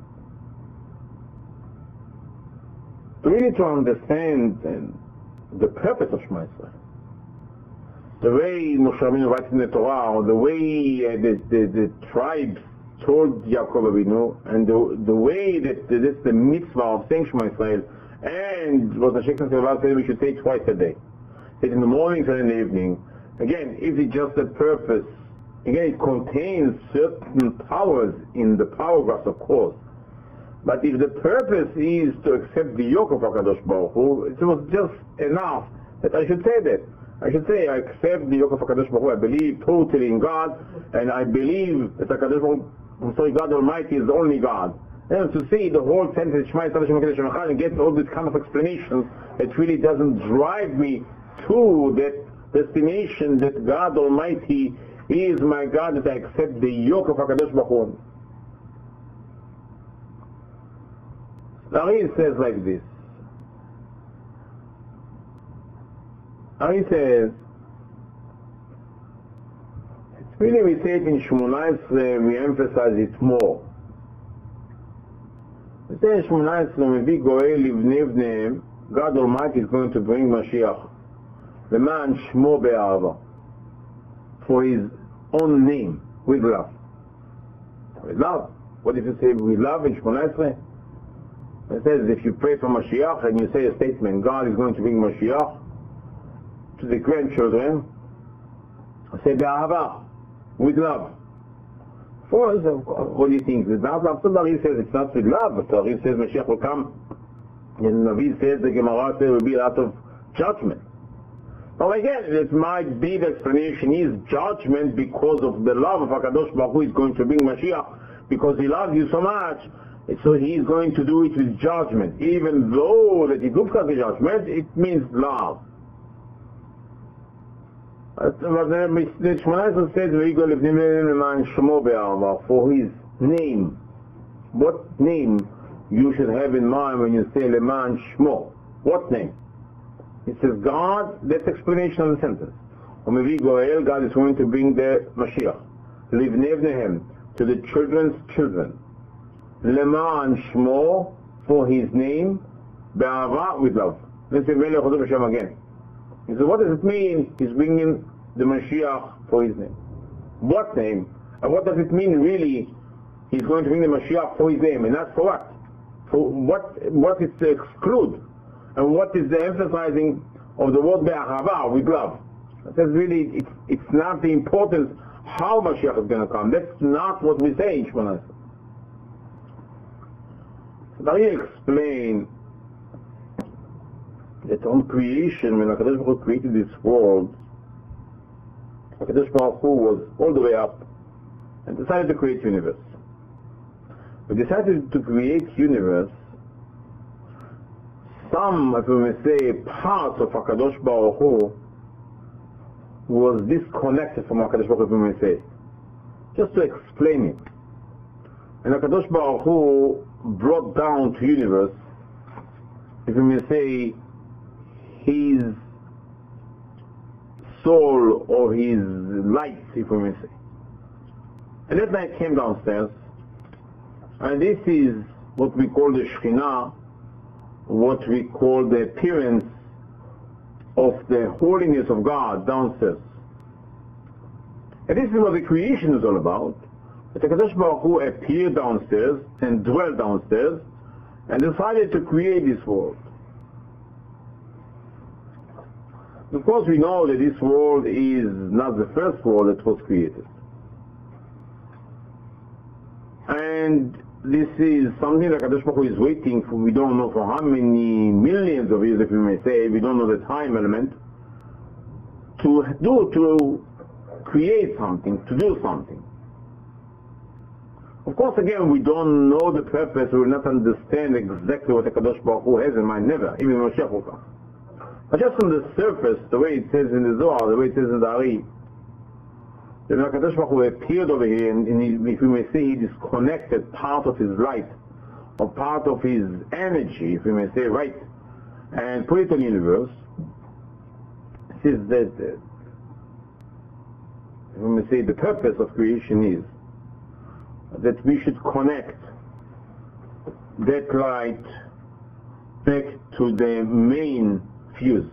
[SPEAKER 1] To really to understand and the purpose of Shema Yisrael, the way Moshe Rabbeinu writes in the Torah, or the way uh, the, the, the tribes told Yaakov Avinu, and the, the way that this is the mitzvah of saying Shema Yisrael, and what the Sheikh said we should say twice a day. Say it in the morning and in the evening. Again, is it just a purpose? Again, it contains certain powers in the paragraphs, of course. But if the purpose is to accept the yoke of HaKadosh Baruch Hu, it was just enough that I should say that. I should say, I accept the yoke of HaKadosh Baruch Hu. I believe totally in God, and I believe that HaKadosh Baruch Hu, I'm sorry, God Almighty is the only God. And to see the whole sentence, Shema Yisrael Hashem HaKadosh Baruch Hu, and get all these kind of explanations, it really doesn't drive me to that destination that God Almighty is my God, that I accept the yoke of HaKadosh Baruch Hu. Ari says like this. Ari says, it's really, we say it in Shmoneh Esrei, we emphasize it more. We say in Shmoneh Esrei, Mevi Goel Livnei Bneihem, God Almighty is going to bring Mashiach, the man Shmo Be'ahava, for his own name, with love. With love. What if you say with love in Shmoneh Esrei? It says if you pray for Mashiach and you say a statement, God is going to bring Mashiach to the grandchildren, say Be'ahava, with love. For us, what do you think? With love? Somebody says it's not with love, but Ari says Mashiach will come, and Navi says the Gemara says it will be out of judgment. Well, again, it might be the explanation is judgment because of the love of HaKadosh Baruch Hu is going to bring Mashiach, because he loves you so much. So he is going to do it with judgment. Even though that it looks like a judgment, it means love. But the Shmoneh Esrei says, for his name. What name you should have in mind when you say Leman Shmo? What name? It says God, that's explanation of the sentence. God is going to bring the Mashiach. Livnei Bneihem, to the children's children. Leman Shmo, for his name, Be'ahava, with love. Let's say Melech Chazor Hashem again. He said, what does it mean? He's bringing the Mashiach for his name. What name? And what does it mean really? He's going to bring the Mashiach for his name, and not for what? For what? What is to exclude? And what is the emphasizing of the word Be'ahava, with love? It says really, it's, it's not the importance how Mashiach is going to come. That's not what we say in Shmoneh Esrei. Now you explain that on creation, when HaKadosh Baruch Hu created this world, HaKadosh Baruch Hu was all the way up and decided to create universe. But decided to create universe, some, if we may say, parts of HaKadosh Baruch Hu was disconnected from HaKadosh Baruch Hu, if we may say. Just to explain it. And HaKadosh Baruch Hu brought down to universe, if we may say, his soul or his light, if we may say. And that night came downstairs, and this is what we call the Shekhinah, what we call the appearance of the holiness of God downstairs. And this is what the creation is all about. The HaKadosh Baruch Hu appeared downstairs and dwelt downstairs and decided to create this world. Of course, we know that this world is not the first world that was created. And this is something that HaKadosh Baruch Hu is waiting for, we don't know for how many millions of years, if we may say, we don't know the time element, to do, to create something, to do something. Of course, again, we don't know the purpose, we will not understand exactly what HaKadosh Baruch Hu has in mind, never, even Moshiach will come. But just on the surface, the way it says in the Zohar, the way it says in the Ari, that HaKadosh Baruch Hu appeared over here, and, and he, if we may say, he disconnected part of his light or part of his energy, if we may say, right, and put it on the universe, says that, uh, if we may say, the purpose of creation is that we should connect that light back to the main fuse.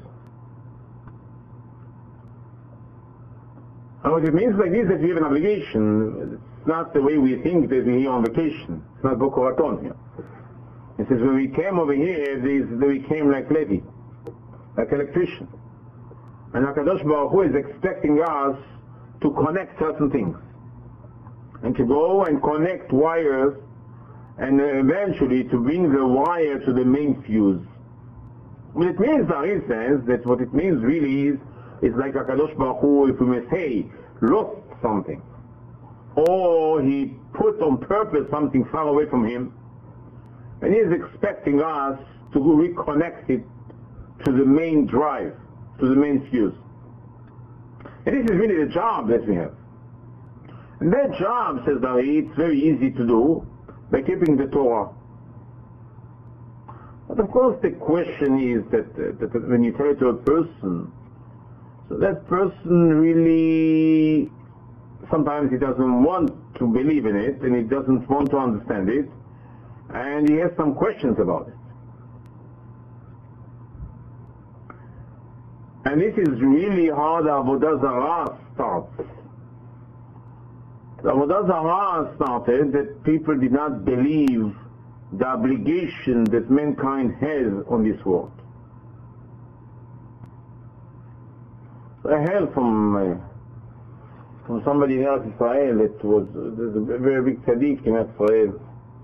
[SPEAKER 1] And what it means like this, that we have an obligation. It's not the way we think that we're here on vacation. It's not Boca Raton here. It says when we came over here, we came like Levi, like electrician. And HaKadosh Baruch Hu is expecting us to connect certain things. And to go and connect wires, and eventually to bring the wire to the main fuse. What it means, Ari says, that what it means really is, is like HaKadosh Baruch Hu, if we may say, lost something. Or he put on purpose something far away from him, and he is expecting us to reconnect it to the main drive, to the main fuse. And this is really the job that we have. And that job, says Dari, it's very easy to do by keeping the Torah. But of course the question is that, uh, that when you tell it to a person, so that person really, sometimes he doesn't want to believe in it, and he doesn't want to understand it, and he has some questions about it. And this is really how the Avodah Zarah starts. The Avodah Zarah started that people did not believe the obligation that mankind has on this world. So I heard from uh, from somebody in Eretz Israel that was there's a very big tzaddik in Eretz Israel,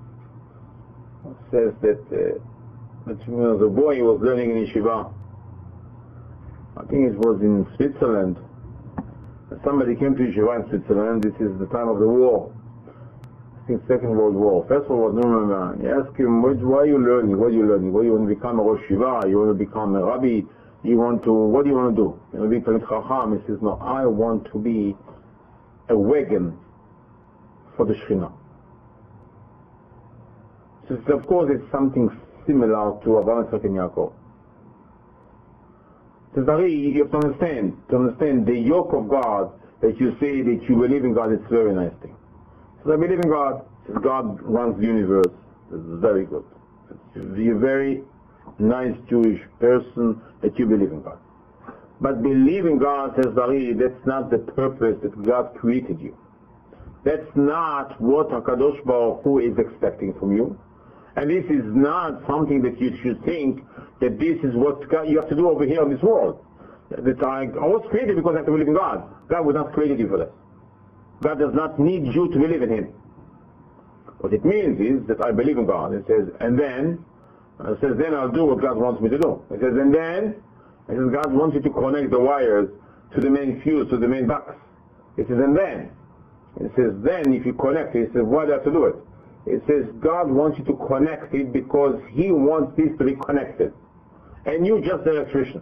[SPEAKER 1] says that uh, that when he was a boy he was learning in yeshiva. I think it was in Switzerland. Somebody came to yeshiva in Switzerland. This is the time of the war. I think Second World War. First World War, no, no, no. He asked him, what, why are you learning? What are you learning? What do you want to become a Rosh Yeshiva? You want to become a Rabbi? You want to, what do you want to do? You want to be Talmid Chacham? He says, no, I want to be a wagon for the Shekhinah. So of course it's something similar to Avraham, Yitzchak and Yaakov. So Dari, you have to understand, to understand the yoke of God, that you say that you believe in God, it's a very nice thing. So I believe in God, God runs the universe, this is very good. You're a very nice Jewish person that you believe in God. But believe in God, says Dari, that's not the purpose that God created you. That's not what HaKadosh Baruch Hu is expecting from you. And this is not something that you should think that this is what God, you have to do over here in this world. That I, I was created because I have to believe in God. God was not created you for that. God does not need you to believe in Him. What it means is that I believe in God. It says, and then, it says, then I'll do what God wants me to do. It says, and then, it says, God wants you to connect the wires to the main fuse, to the main box. It says, and then, it says, then if you connect it, it says, why do I have to do it? It says, God wants you to connect it because He wants this to be connected. And you just the electrician.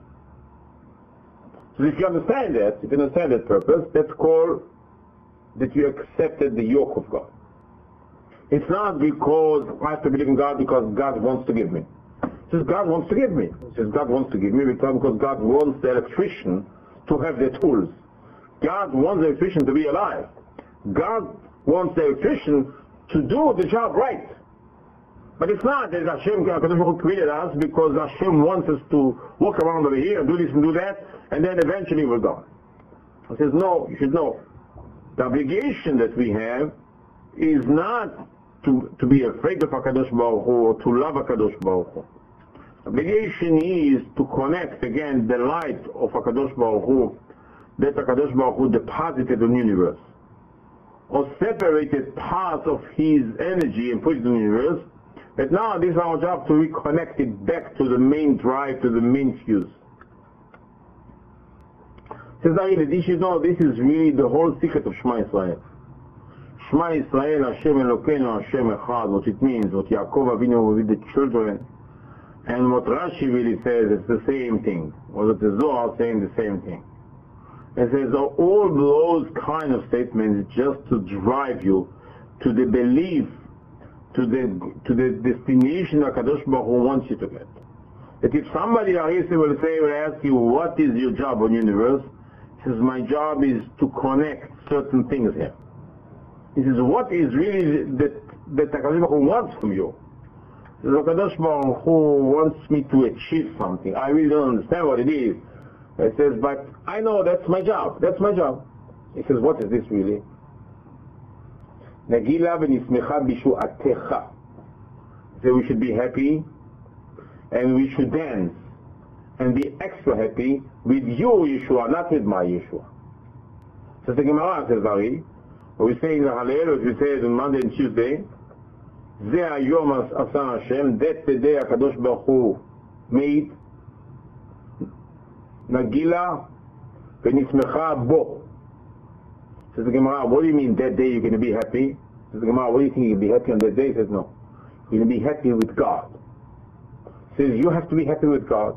[SPEAKER 1] So if you understand that, if you understand that purpose, that's called that you accepted the yoke of God. It's not because I have to believe in God because God wants to give me. It says God wants to give me. It says God wants to give me because God wants the electrician to have the tools. God wants the electrician to be alive. God wants the electrician to do the job right. But it's not that Hashem created us because Hashem wants us to walk around over here and do this and do that, and then eventually we're gone. He says, no, you should know. The obligation that we have is not to, to be afraid of HaKadosh Baruch Hu or to love HaKadosh Baruch Hu. Obligation is to connect again the light of HaKadosh Baruch Hu that HaKadosh Baruch Hu deposited in the universe, or separated part of His energy and put it in the universe. But now this is our job to reconnect it back to the main drive, to the main fuse. Says David, you should know this is really the whole secret of Shema Yisrael. Shema Yisrael, Hashem Elokeinu, Hashem Echad, what it means, what Yaakov Avinu with the children, and what Rashi really says, it's the same thing. Or what the Zohar saying the same thing. It says all those kind of statements just to drive you to the belief to the to the destination HaKadosh Baruch Hu wants you to get. That if somebody will say, will ask you, what is your job on universe? He says, my job is to connect certain things here. He says, what is really that that HaKadosh Baruch Hu wants from you? He says, HaKadosh Baruch Hu wants me to achieve something. I really don't understand what it is. He says, but I know that's my job. That's my job. He says, what is this really? Nagila v'nismecha b'shu'atecha. So we should be happy and we should dance and be extra happy with your Yeshua, not with my Yeshua. So the Gemara says, Ari, what we say in the Hallel, what we say on Monday and Tuesday, Ze hayom asa Hashem, that's the day HaKadosh Baruch Hu made Nagila v'nismecha bo. Says the Gemara, what do you mean that day you're going to be happy? Says the Gemara, what do you think you'll be happy on that day? He says, no. You're going to be happy with God. He says, you have to be happy with God.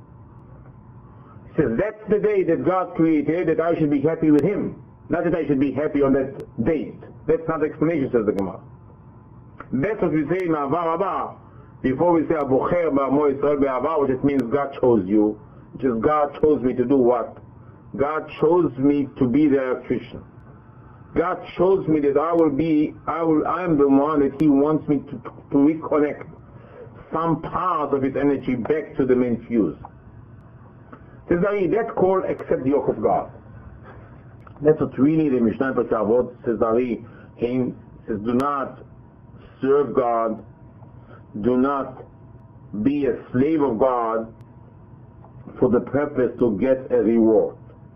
[SPEAKER 1] He says, that's the day that God created, that I should be happy with Him. Not that I should be happy on that date. That's not the explanation, says the Gemara. That's what we say in Avar Abba. Before we say, Abocher ba'amo Yisrael be'avar, which it means God chose you. Which is God chose me to do what? God chose me to be the electrician. God shows me that I will be, I will, I am the one that He wants me to, to reconnect some part of His energy back to the main fuse. Says Ari, that's called accept the yoke of God. That's what really the Mishnah Pirkei Avot says. Ari, he says, do not serve God, do not be a slave of God for the purpose to get a reward.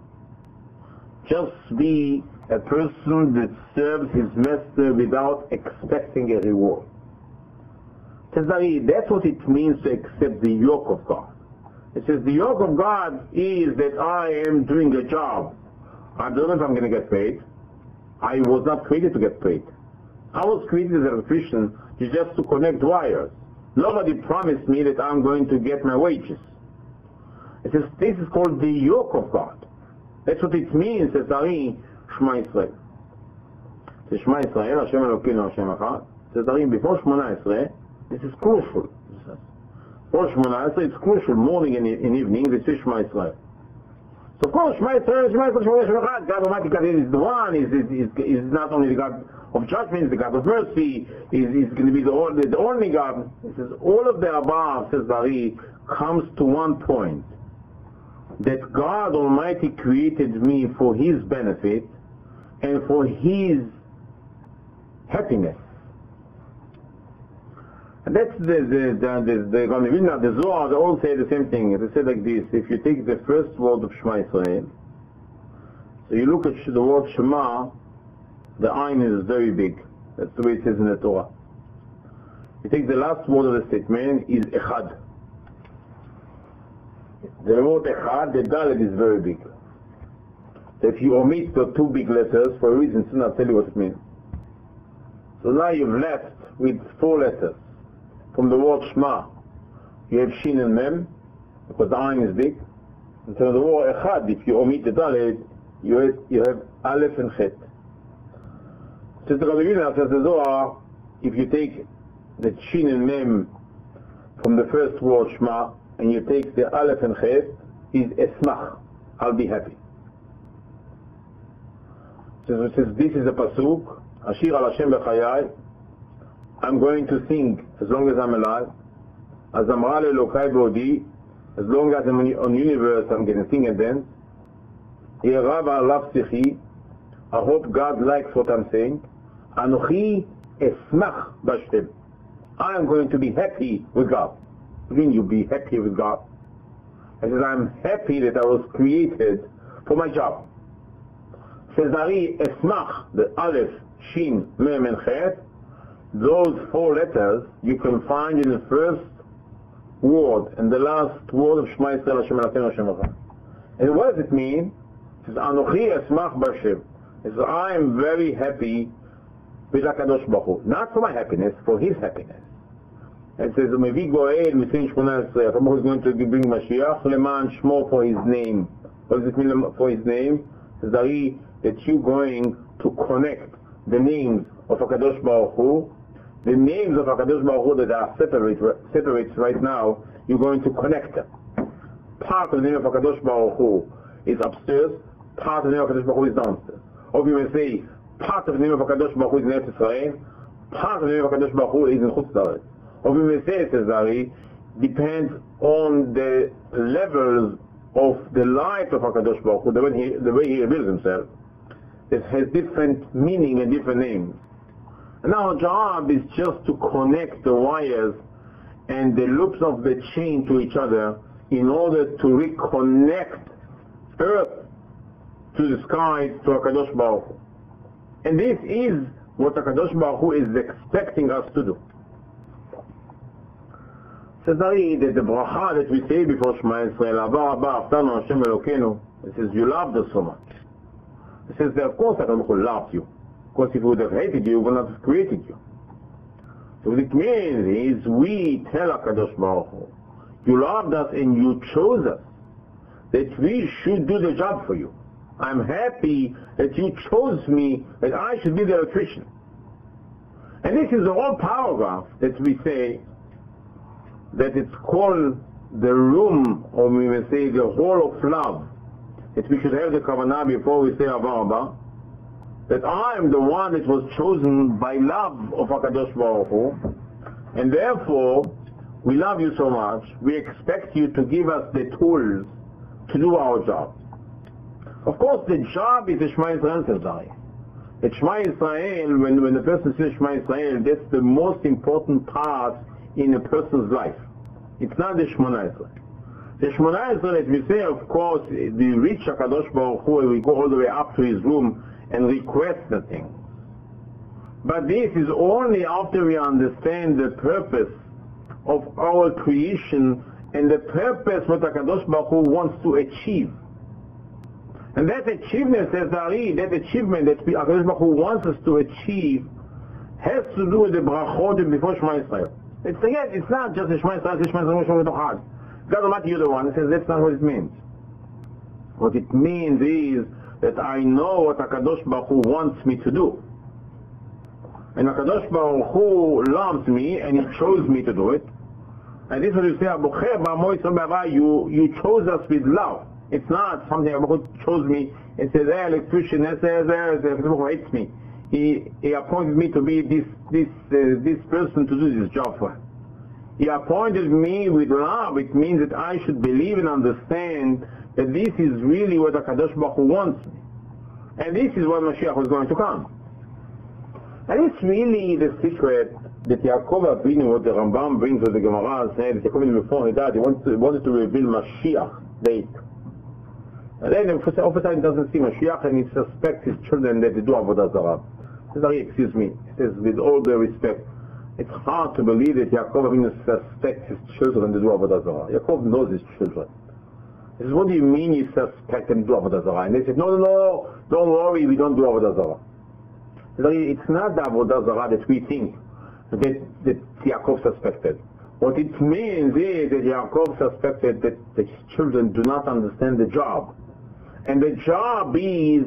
[SPEAKER 1] Just be a person that serves his master without expecting a reward. That's what it means to accept the yoke of God. It says the yoke of God is that I am doing a job. I don't know if I'm going to get paid. I was not created to get paid. I was created as an electrician just to connect wires. Nobody promised me that I'm going to get my wages. It says this is called the yoke of God. That's what it means, says Ari, Shema Yisrael. Says Shema Yisrael, Hashem Elokeinu Hashem Echad. Says Ari, before Shemona Esrei, this is crucial. Before Shemona Esrei, it's crucial, morning and, and evening, this is Shema Yisrael. So of course, Shema Yisrael, Shema Yisrael, Shema Yisrael, Echad, God Almighty, God is the one, is, is, is, is not only the God of judgment, the God of mercy, is, is going to be the, the, the only God. It says, all of the above, says Ari, comes to one point. That God Almighty created me for His benefit and for His happiness. And that's the the the the, the, the Zohar, they all say the same thing. They say like this: if you take the first word of Shema Yisrael, so you look at the word Shema, the Ayin is very big. That's the way it says in the Torah. You take the last word of the statement is Echad. The word Echad, the Dalet is very big. So if you omit the two big letters, for a reason, soon I'll tell you what it means. So now you've left with four letters. From the word Shema, you have Shin and Mem, because the Ayin is big. And so the word Echad, if you omit the Dalet, you have, you have Aleph and Chet. Says the Rabbi Yonah, says the Zohar, if you take the Shin and Mem from the first word Shema, and you take the Aleph and Chet, is Esmach, I'll be happy. So it says, this is a pasuk, Ashir al Hashem b'chayai, I'm going to sing as long as I'm alive. As Amra le'Elokai b'odi, as long as I'm on universe, I'm going to sing and dance. Yerav alav sichi, I hope God likes what I'm saying. Anochi esmach b'Hashem, I am going to be happy with God. What do you mean you be happy with God? I says, I'm happy that I was created for my job. Says Ari, Esmach, the Aleph, Shin, Mem, and Chet, those four letters you can find in the first word and the last word of Shema Yisrael, Hashem Elokeinu Hashem Echad. And what does it mean? It says, Anochi Esmach b'Hashem. It says, I am very happy with HaKadosh Baruch Hu. Not for my happiness, for His happiness. It says, Mevi Goel, Mitzin Shmona Esrei, who is going to bring Mashiach, Leman Shmo, for His name. What does it mean for His name? It says, Ari, that you're going to connect the names of HaKadosh Baruch Hu the names of HaKadosh Baruch Hu that are separate, separate right now, you're going to connect them. Part of the name of HaKadosh Baruch Hu is upstairs, part of the name of HaKadosh Baruch Hu is downstairs. Or you may say, part of the name of HaKadosh Baruch Hu is in Eretz Yisrael, part of the name of HaKadosh Baruch Hu is in Chutz La'aretz. Or you may say, says Ari, depends on the levels of the light of HaKadosh Baruch Hu, the way he, the way he reveals himself. It has different meaning and different names. And our job is just to connect the wires and the loops of the chain to each other in order to reconnect earth to the sky, to HaKadosh Baruch Hu. And this is what HaKadosh Baruch Hu is expecting us to do. Says Ari that the bracha that we say before Shema Yisrael, Aba Aba Aftanu Hashem Elokeinu, it says you loved us so much. It says that of course HaKadosh Baruch Hu loved you. Because if he would have hated you, he would not have created you. So what it means is we tell HaKadosh Baruch Hu, you loved us and you chose us, that we should do the job for you. I'm happy that you chose me, that I should be the electrician. And this is the whole paragraph that we say, that it's called the room, or we may say the hall of love, that we should have the kavanah before we say Aba Aba, that I am the one that was chosen by love of HaKadosh Baruch Hu, and therefore we love you so much, we expect you to give us the tools to do our job. Of course, the job is the Shema Yisrael, says Ari. The Shema Yisrael, when, when the person says Shema Yisrael, that's the most important part in a person's life. It's not the Shemona Yisrael. The Shemona Yisrael, as we say, of course, we reach HaKadosh Baruch Hu and we go all the way up to his room and request the things. But this is only after we understand the purpose of our creation and the purpose what HaKadosh Baruch Hu wants to achieve. And that achievement, says Ari, that achievement that we, HaKadosh Baruch Hu wants us to achieve has to do with the brachot before Shema Yisrael. It's, again, it's not just the Shema Yisrael, the Shema Yisrael, Shema Yisrael. God Almighty, you're the one. It says that's not what it means. What it means is that I know what HaKadosh Baruch Hu wants me to do. And HaKadosh Baruch Hu loves me and he chose me to do it. And this is what you say, Abucher Ba'amo Yisrael Ba'ava, you you chose us with love. It's not something Baruch Hu chose me and says, hey, electrician, this, this, this, Baruch hates me. He, he appointed me to be this this uh, this person to do this job for him. He appointed me with love. It means that I should believe and understand that this is really what HaKadosh Baruch Hu wants me. And this is when Mashiach was going to come. And it's really the secret that Yaakov Avinu, what the Rambam brings with the Gemara, said that Yaakov Avinu before he died, he wanted to, wanted to reveal Mashiach date. And then all of a sudden he doesn't see Mashiach and he suspects his children that they do Avodah Zarah. He says, excuse me, he says, with all due respect, it's hard to believe that Yaakov Avinu suspects his children to do Avodah Zarah. Yaakov knows his children. He says, what do you mean you suspect them to do Avodah Zarah? And they said, no, no, no, don't worry, we don't do Avodah Zarah. He says, it's not the Avodah Zarah that we think that, that Yaakov suspected. What it means is that Yaakov suspected that his children do not understand the job. And the job is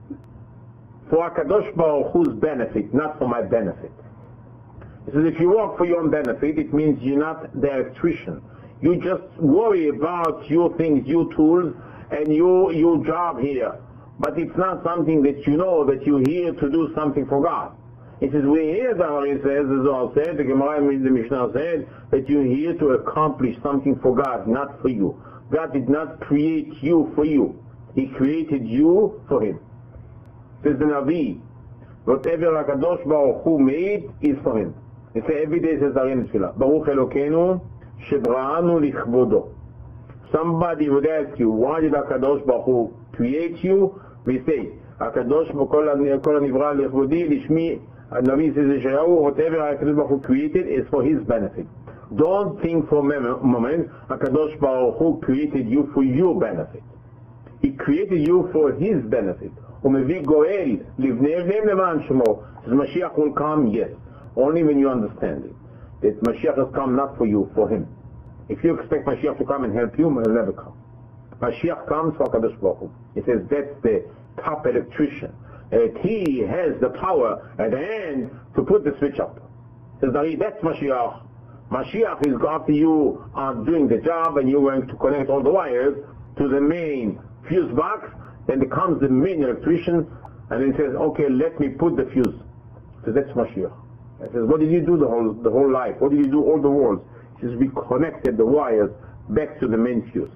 [SPEAKER 1] for HaKadosh Baruch Hu's benefit, not for my benefit. He says, if you work for your own benefit, it means you're not the electrician. You just worry about your things, your tools, and your, your job here. But it's not something that you know that you're here to do something for God. He says, we're here, the says, as I said, the Gemara in the Mishnah said, that you're here to accomplish something for God, not for you. God did not create you for you. He created you for Him. Says the Navi, whatever HaKadosh Baruch Hu made is for Him. He says every day, says Darin Tefillah, Baruch Elokeinu shebra'anu lichvodo. Somebody would ask you, why did HaKadosh Baruch Hu create you? We say, HaKadosh Kol HaNivra lichvodi lishmi. Navi says, whatever HaKadosh Baruch Hu created is for His benefit. Don't think for a moment, HaKadosh Baruch Hu created you for your benefit. He created you for His benefit. Umevi goel livnei leman shemo. Mashiach will come, yes, only when you understand it. That Mashiach has come not for you, for Him. If you expect Mashiach to come and help you, He'll never come. Mashiach comes for HaKadosh Baruch Hu. It says that's the top electrician. That He has the power at the end to put the switch up. Says Dari, that's Mashiach. Mashiach is after you are doing the job and you're going to connect all the wires to the main fuse box, then comes the main electrician and then says, okay, let me put the fuse. So that's Mashiach. He says, what did you do the whole the whole life? What did you do all the world? He says, we connected the wires back to the main fuse.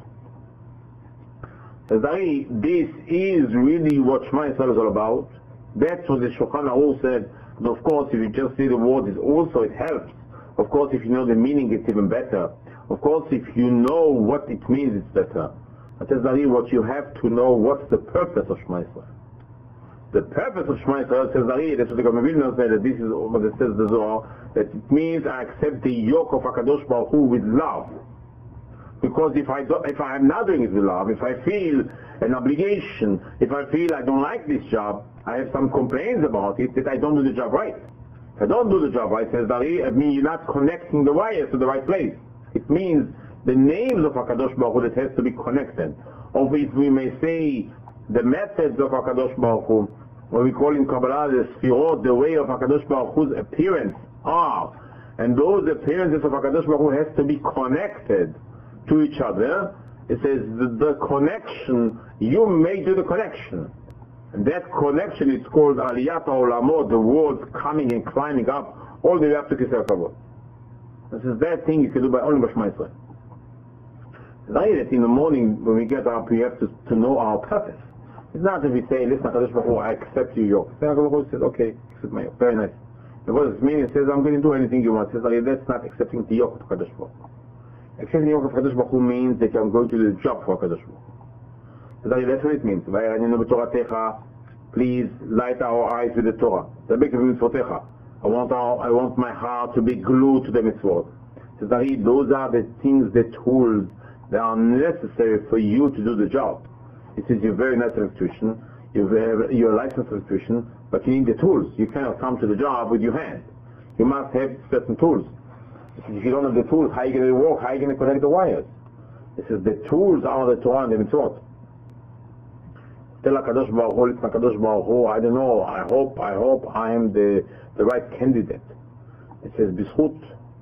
[SPEAKER 1] Says Dari, this is really what Shema Yisrael is all about. That's what the Shulchan Aruch said. And of course, if you just say the word, it also it helps. Of course, if you know the meaning, it's even better. Of course, if you know what it means, it's better. But says Dari, what you have to know, what's the purpose of Shema Yisrael? The purpose of Shema Yisrael, says Dari, that's what the Gaon Vilna said, that this is what it says the Zohar, that it means I accept the yoke of HaKadosh Baruch Hu with love. Because if I do, if I am not doing it with love, if I feel an obligation, if I feel I don't like this job, I have some complaints about it, that I don't do the job right. If I don't do the job right, says Dari, it means you're not connecting the wires to the right place. It means the names of HaKadosh Baruch Hu that has to be connected. Or if we may say the methods of HaKadosh Baruch Hu, what we call in Kabbalah the Sfirot, the way of HaKadosh Baruch Hu's appearance are. And those appearances of HaKadosh Baruch Hu has to be connected to each other. It says the, the connection, you may do the connection. And that connection is called Aliyat HaOlamot, the worlds coming and climbing up all the way up to Kisei HaKavod. This is that thing you can do by only by Shema Yisrael. That in the morning when we get up, we have to, to know our purpose. It's not that we say, listen, HaKadosh Baruch Hu, I accept you yoke. Then HaKadosh Baruch Hu says, okay, accept my yoke. Very nice. And what does it mean? It says, I'm going to do anything you want. It says, that's not accepting the yoke of HaKadosh Baruch Hu. Accepting the yoke of HaKadosh Baruch Hu means that I'm going to do the job for HaKadosh Baruch Hu. That's what it means. Please light our eyes with the Torah. I want our, I want my heart to be glued to the mitzvot. Those are the things, the tools that are necessary for you to do the job. It says you're a very nice electrician, you're, you're a licensed electrician, but you need the tools. You cannot come to the job with your hand. You must have certain tools. If you don't have the tools, how are you going to work? How are you going to connect the wires? It says the tools are the Torah and the mitzvot. Tell HaKadosh Baruch Hu, listen HaKadosh Baruch Hu, I don't know, I hope, I hope I am the, the right candidate. It says, B'zchut,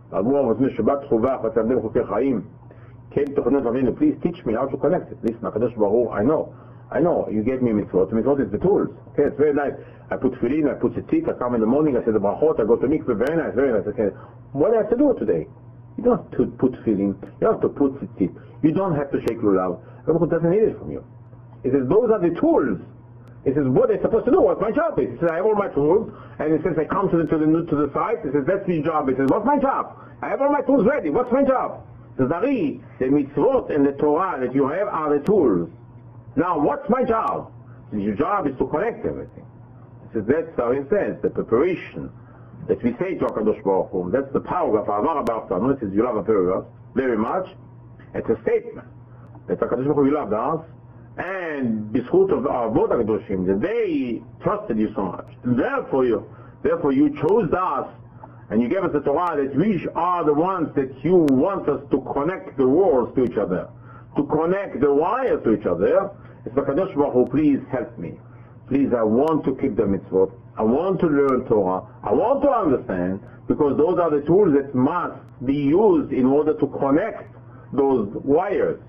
[SPEAKER 1] please teach me how to connect it. Listen, HaKadosh Baruch Hu, I know, I know, you gave me mitzvot. Mitzvot is the tools. Okay, it's very nice. I put tefillin, I put tzitzit, I come in the morning, I say the brachot, I go to mikveh, very nice, very nice. Okay, what do I have to do today? You don't have to put tefillin, you don't have to put tzitzit, you don't have to shake lulav. HaKadosh doesn't need it from you. It says, those are the tools. It says, what they're supposed to do, what my job is. It says, I have all my tools, and it says, I come to the, to the, to the site, it says, that's your job. It says, what's my job? I have all my tools ready, what's my job? It says, Dari, the mitzvot and the Torah that you have are the tools. Now, what's my job? It says, your job is to connect everything. It says, that's how it says, the preparation that we say to HaKadosh Baruch Hu. That's the paragraph, Avar B'Aftanu. It says, you love a paragraph, very much. It's a statement that HaKadosh Baruch Hu, you loved us, and b'zchut of our Avot HaKadoshim, that they trusted you so much. And therefore you, therefore you chose us, and you gave us the Torah that we are the ones that you want us to connect the worlds to each other, to connect the wires to each other. It's HaKadosh Baruch Hu, please help me. Please, I want to keep the mitzvot. I want to learn Torah. I want to understand, because those are the tools that must be used in order to connect those wires.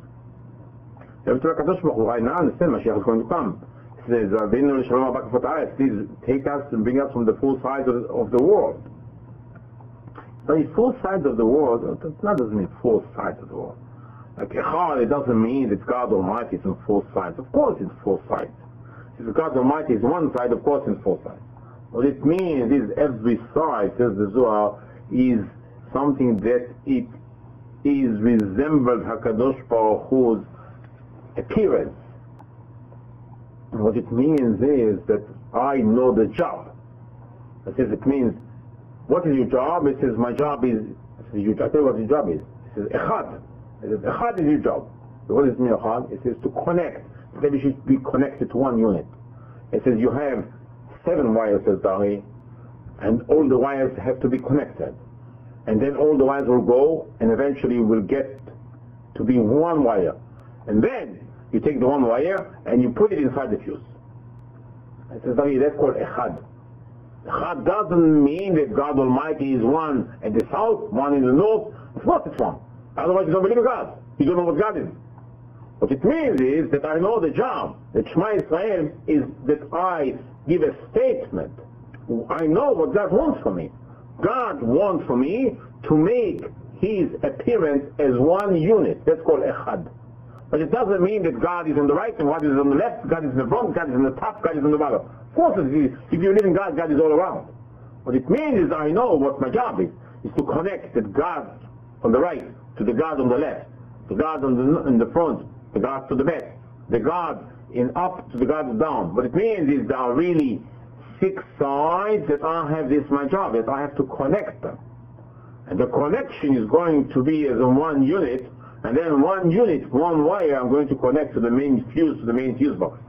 [SPEAKER 1] Right now, understand, Mashiach is going to come. He says, please take us and bring us from the full size of, of the world. So the full size of the world, that doesn't mean full size of the world. Like Echad, it doesn't mean that God Almighty is in full size. Of course it's full size. If God Almighty is one side, of course it's full size. What it means is every side, says the Zohar, is something that it is resembled HaKadosh Baruch Hu's appearance. And what it means is that I know the job. It says it means, what is your job? It says my job is, I tell you what your job is. It says Echad. It says Echad is your job. So what does it mean Echad? It says to connect. That you should be connected to one unit. It says you have seven wires, says Dari, and all the wires have to be connected. And then all the wires will go, and eventually will get to be one wire. And then you take the one wire and you put it inside the fuse. It says, Dari, that's called Echad. Echad doesn't mean that God Almighty is one in the south, one in the north. Of course it's one. Otherwise you don't believe in God. You don't know what God is. What it means is that I know the job. That Shema Israel is that I give a statement. I know what God wants from me. God wants from me to make His appearance as one unit. That's called Echad. But it doesn't mean that God is on the right and God is on the left, God is in the front, God is in the top, God is in the bottom. Of course, if you live in God, God is all around. What it means is I know what my job is, is to connect the God on the right to the God on the left, the God on the, in the front, the God to the back, the God in up to the God down. What it means is there are really six sides that I have this my job, that I have to connect them. And the connection is going to be as a one unit, and then one unit, one wire, I'm going to connect to the main fuse, to the main fuse box.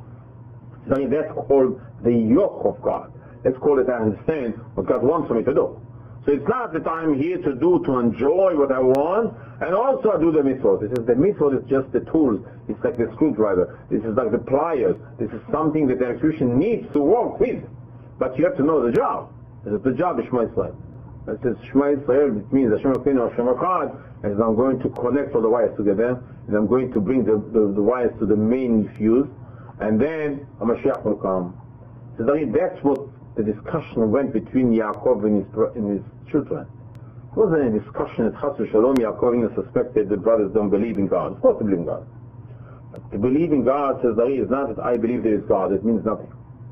[SPEAKER 1] So that's called the yoke of God. Let's call it, I understand what God wants for me to do. So it's not that I'm here to do, to enjoy what I want, and also I do the mitzvot. This is the mitzvot is just the tools. It's like the screwdriver. This is like the pliers. This is something that the electrician needs to work with. But you have to know the job. This is the job of Shema Israel. It says Shema Israel, it means Hashem Elokeinu Hashem Echad, and I'm going to connect all the wires together, and I'm going to bring the, the, the wires to the main fuse, and then a Mashiach will come. So that's what the discussion went between Yaakov and his, and his children. It wasn't a discussion that Chas v'Shalom Yaakov suspected the brothers don't believe in God. Of course they believe in God. But to believe in God, says Dari, is not that I believe there is God. It means nothing.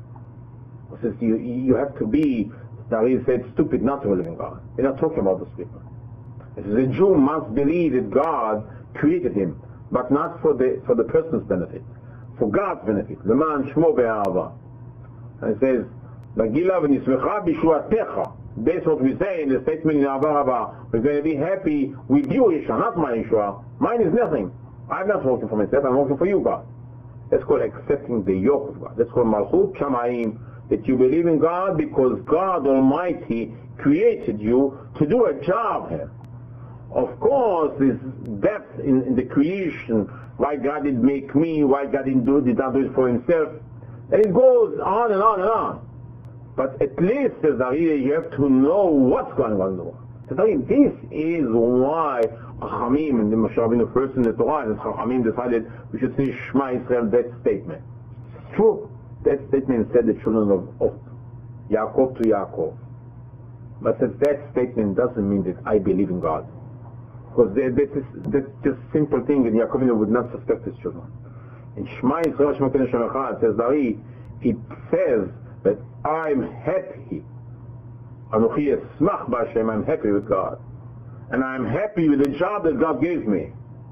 [SPEAKER 1] It says you, you have to be, Dari said, stupid not to believe in God. We're not talking about those people. It says a Jew must believe that God created him, but not for the for the person's benefit, for God's benefit. L'man shmo be'ahava. And it says, Bagila v'nismecha b'shuatecha. That's what we say in the statement in Abba Rabba. We're going to be happy with you, Yeshua, not my Yeshua. Mine is nothing. I'm not working for myself, I'm working for you, God. That's called accepting the yoke of God. That's called Malchut Shamayim, that you believe in God because God Almighty created you to do a job here. Of course, there's depth in, in the creation, why God did make me, why God didn't do, did not do it for himself. And it goes on and on and on. But at least, says Ari, you have to know what's going on in the world. So this is why Chachamim and the Moshe Rabbeinu first in the Torah, and Chachamim decided we should say Shema Israel, that statement. It's true. That statement said the children of, of Yaakov to Yaakov. But that statement doesn't mean that I believe in God. Because that, that is, that's just a simple thing, and Yaakov would not suspect his children. In Shema Israel, Shema Elokeinu Hashem Echad, says Ari, it says that I'm happy. Anochi esmach b'Hashem, I'm happy with God. And I'm happy with the job that God gave me.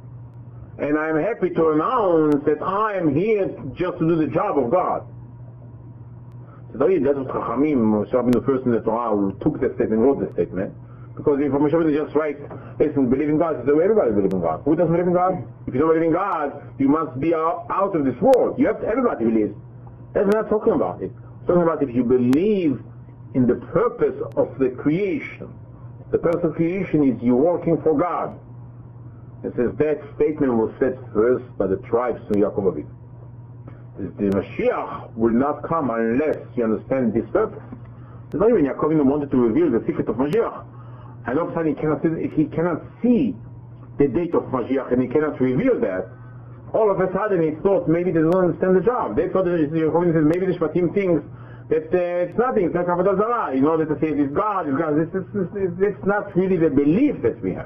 [SPEAKER 1] And I'm happy to announce that I am here just to do the job of God. So that's what Chachamim, Moshe Rabbeinu first in the Torah, who took that statement, wrote the statement. Because if Moshe Rabbeinu just write, listen, believe in God, so everybody believes in God. Who doesn't believe in God? If you don't believe in God, you must be out, out of this world. You have to, everybody believes. That's what we're not talking about it. We're talking about if you believe in the purpose of the creation. The purpose of creation is you working for God. It says that statement was said first by the tribes of Yaakov Avinu. The Mashiach will not come unless you understand this purpose. It's not even Yaakov Avinu wanted to reveal the secret of Mashiach. And all of a sudden he cannot, if he cannot see the date of Mashiach and he cannot reveal that, all of a sudden he thought maybe they don't understand the job. They thought that Yaakov Avinu says maybe the Shvatim thinks that uh, it's nothing, it's like Avodah Zarah, in order to say this God, this God, this is this, this, this not really the belief that we have.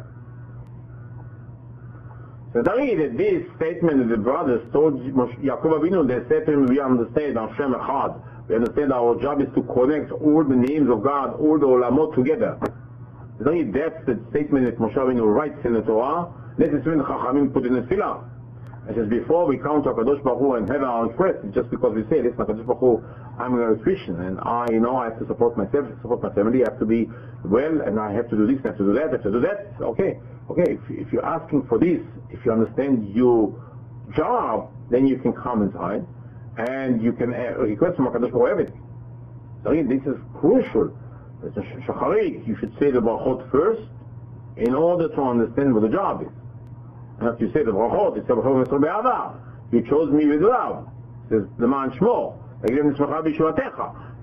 [SPEAKER 1] So that this statement that the brothers told Yaakov Avinu, they said to him, we understand Hashem Echad, we understand our job is to connect all the names of God, all the Olamot together. So that's the statement that Moshe Rabbeinu writes in the Torah. This is when Chachamim put in the Tefillah. It says, before we come to HaKadosh Baruch Hu and have our request, it's just because we say, listen, HaKadosh Baruch Hu, I'm a Christian, and I, you know, I have to support myself, support my family, I have to be well, and I have to do this, I have to do that, I have to do that. Okay, okay, if, if you're asking for this, if you understand your job, then you can come inside, and you can uh, request from HaKadosh Baruch Hu everything. So again, this is crucial. It's a shacharit, you should say the brachot first, in order to understand what the job is. And if you say the brachot, it's a brachot Yisrael be'ava. You chose me with love. It says the man shmo.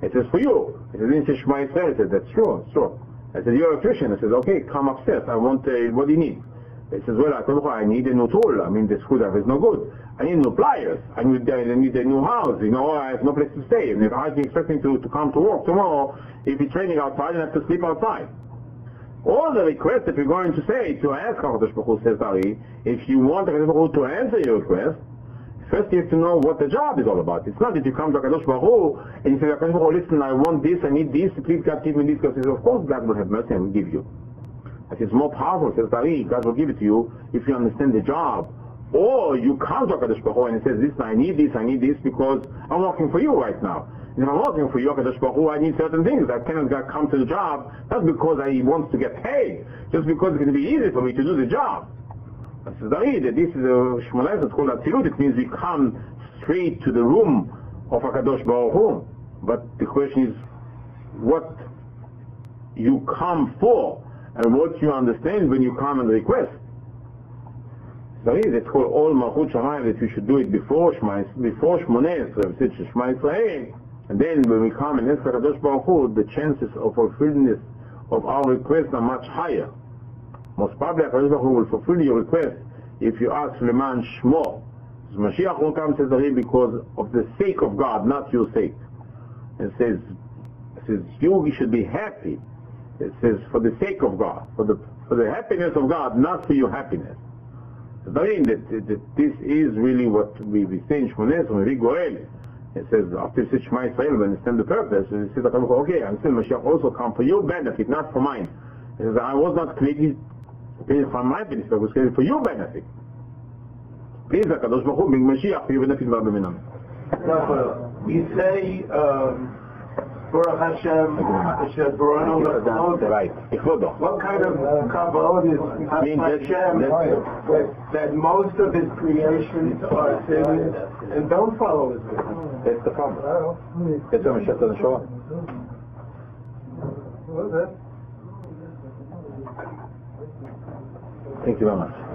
[SPEAKER 1] It says, for you. It says, in Shema Yisrael. I said, that's true, it's true. I said, you're a Christian. I said, okay, come upstairs. I want, uh, what do you need? He says, well, I need a new tool. I mean, the screwdriver is no good. I need new pliers. I need, I need a new house. You know, I have no place to stay. And if I was expecting to, to come to work tomorrow, if you're training outside, I have to sleep outside. All the requests that we're going to say to ask HaKadosh Baruch Hu, says Ari, if you want HaKadosh Baruch Hu to answer your request, first you have to know what the job is all about. It's not that you come to HaKadosh Baruch Hu and you say, HaKadosh Baruch Hu, listen, I want this, I need this, please God give me this. God says, of course God will have mercy and will give you. But it's more powerful, says Ari, God will give it to you if you understand the job. Or you come to HaKadosh Baruch Hu and it says, listen, I need this, I need this because I'm working for you right now. If I'm working for you, HaKadosh Baruch Hu, I need certain things. I cannot come to the job, not because I want to get paid, just because it's going to be easy for me to do the job. This is this is a Shmoneh, it's called Atzilut. It means we come straight to the room of HaKadosh Baruch Hu. But the question is, what you come for, and what you understand when you come and request. It's called all Malchut Shamayim, that we should do it before Shema, before Shmoneh, so it's Shema Yisrael. And then when we come and ask HaKadosh Baruch Hu, the chances of fulfilling of our requests are much higher. Most probably HaKadosh Baruch Hu will fulfill your request if you ask Leman Shmo. So Mashiach will come, says Ari, because of the sake of God, not your sake. It says, it says you should be happy. It says for the sake of God, for the for the happiness of God, not for your happiness. So that, that this is really what we, we say in Shmoneh, when we Goel. It says, after you say Shema Yisrael, we understand the purpose. It says, okay, I understand Mashiach also come for your benefit, not for mine. It says, I was not created for my benefit, I was created for your benefit. Please, HaKadosh Baruch Hu, bring Mashiach for your benefit.
[SPEAKER 2] We say, um, Baruch Hashem, Asher Boranu L'Chod.
[SPEAKER 1] Right.
[SPEAKER 2] What kind of kavod is Hashem that, that most of his creations are sinners and don't follow his will?
[SPEAKER 1] That's the problem. That's why Mashiach doesn't show up. Thank you very much.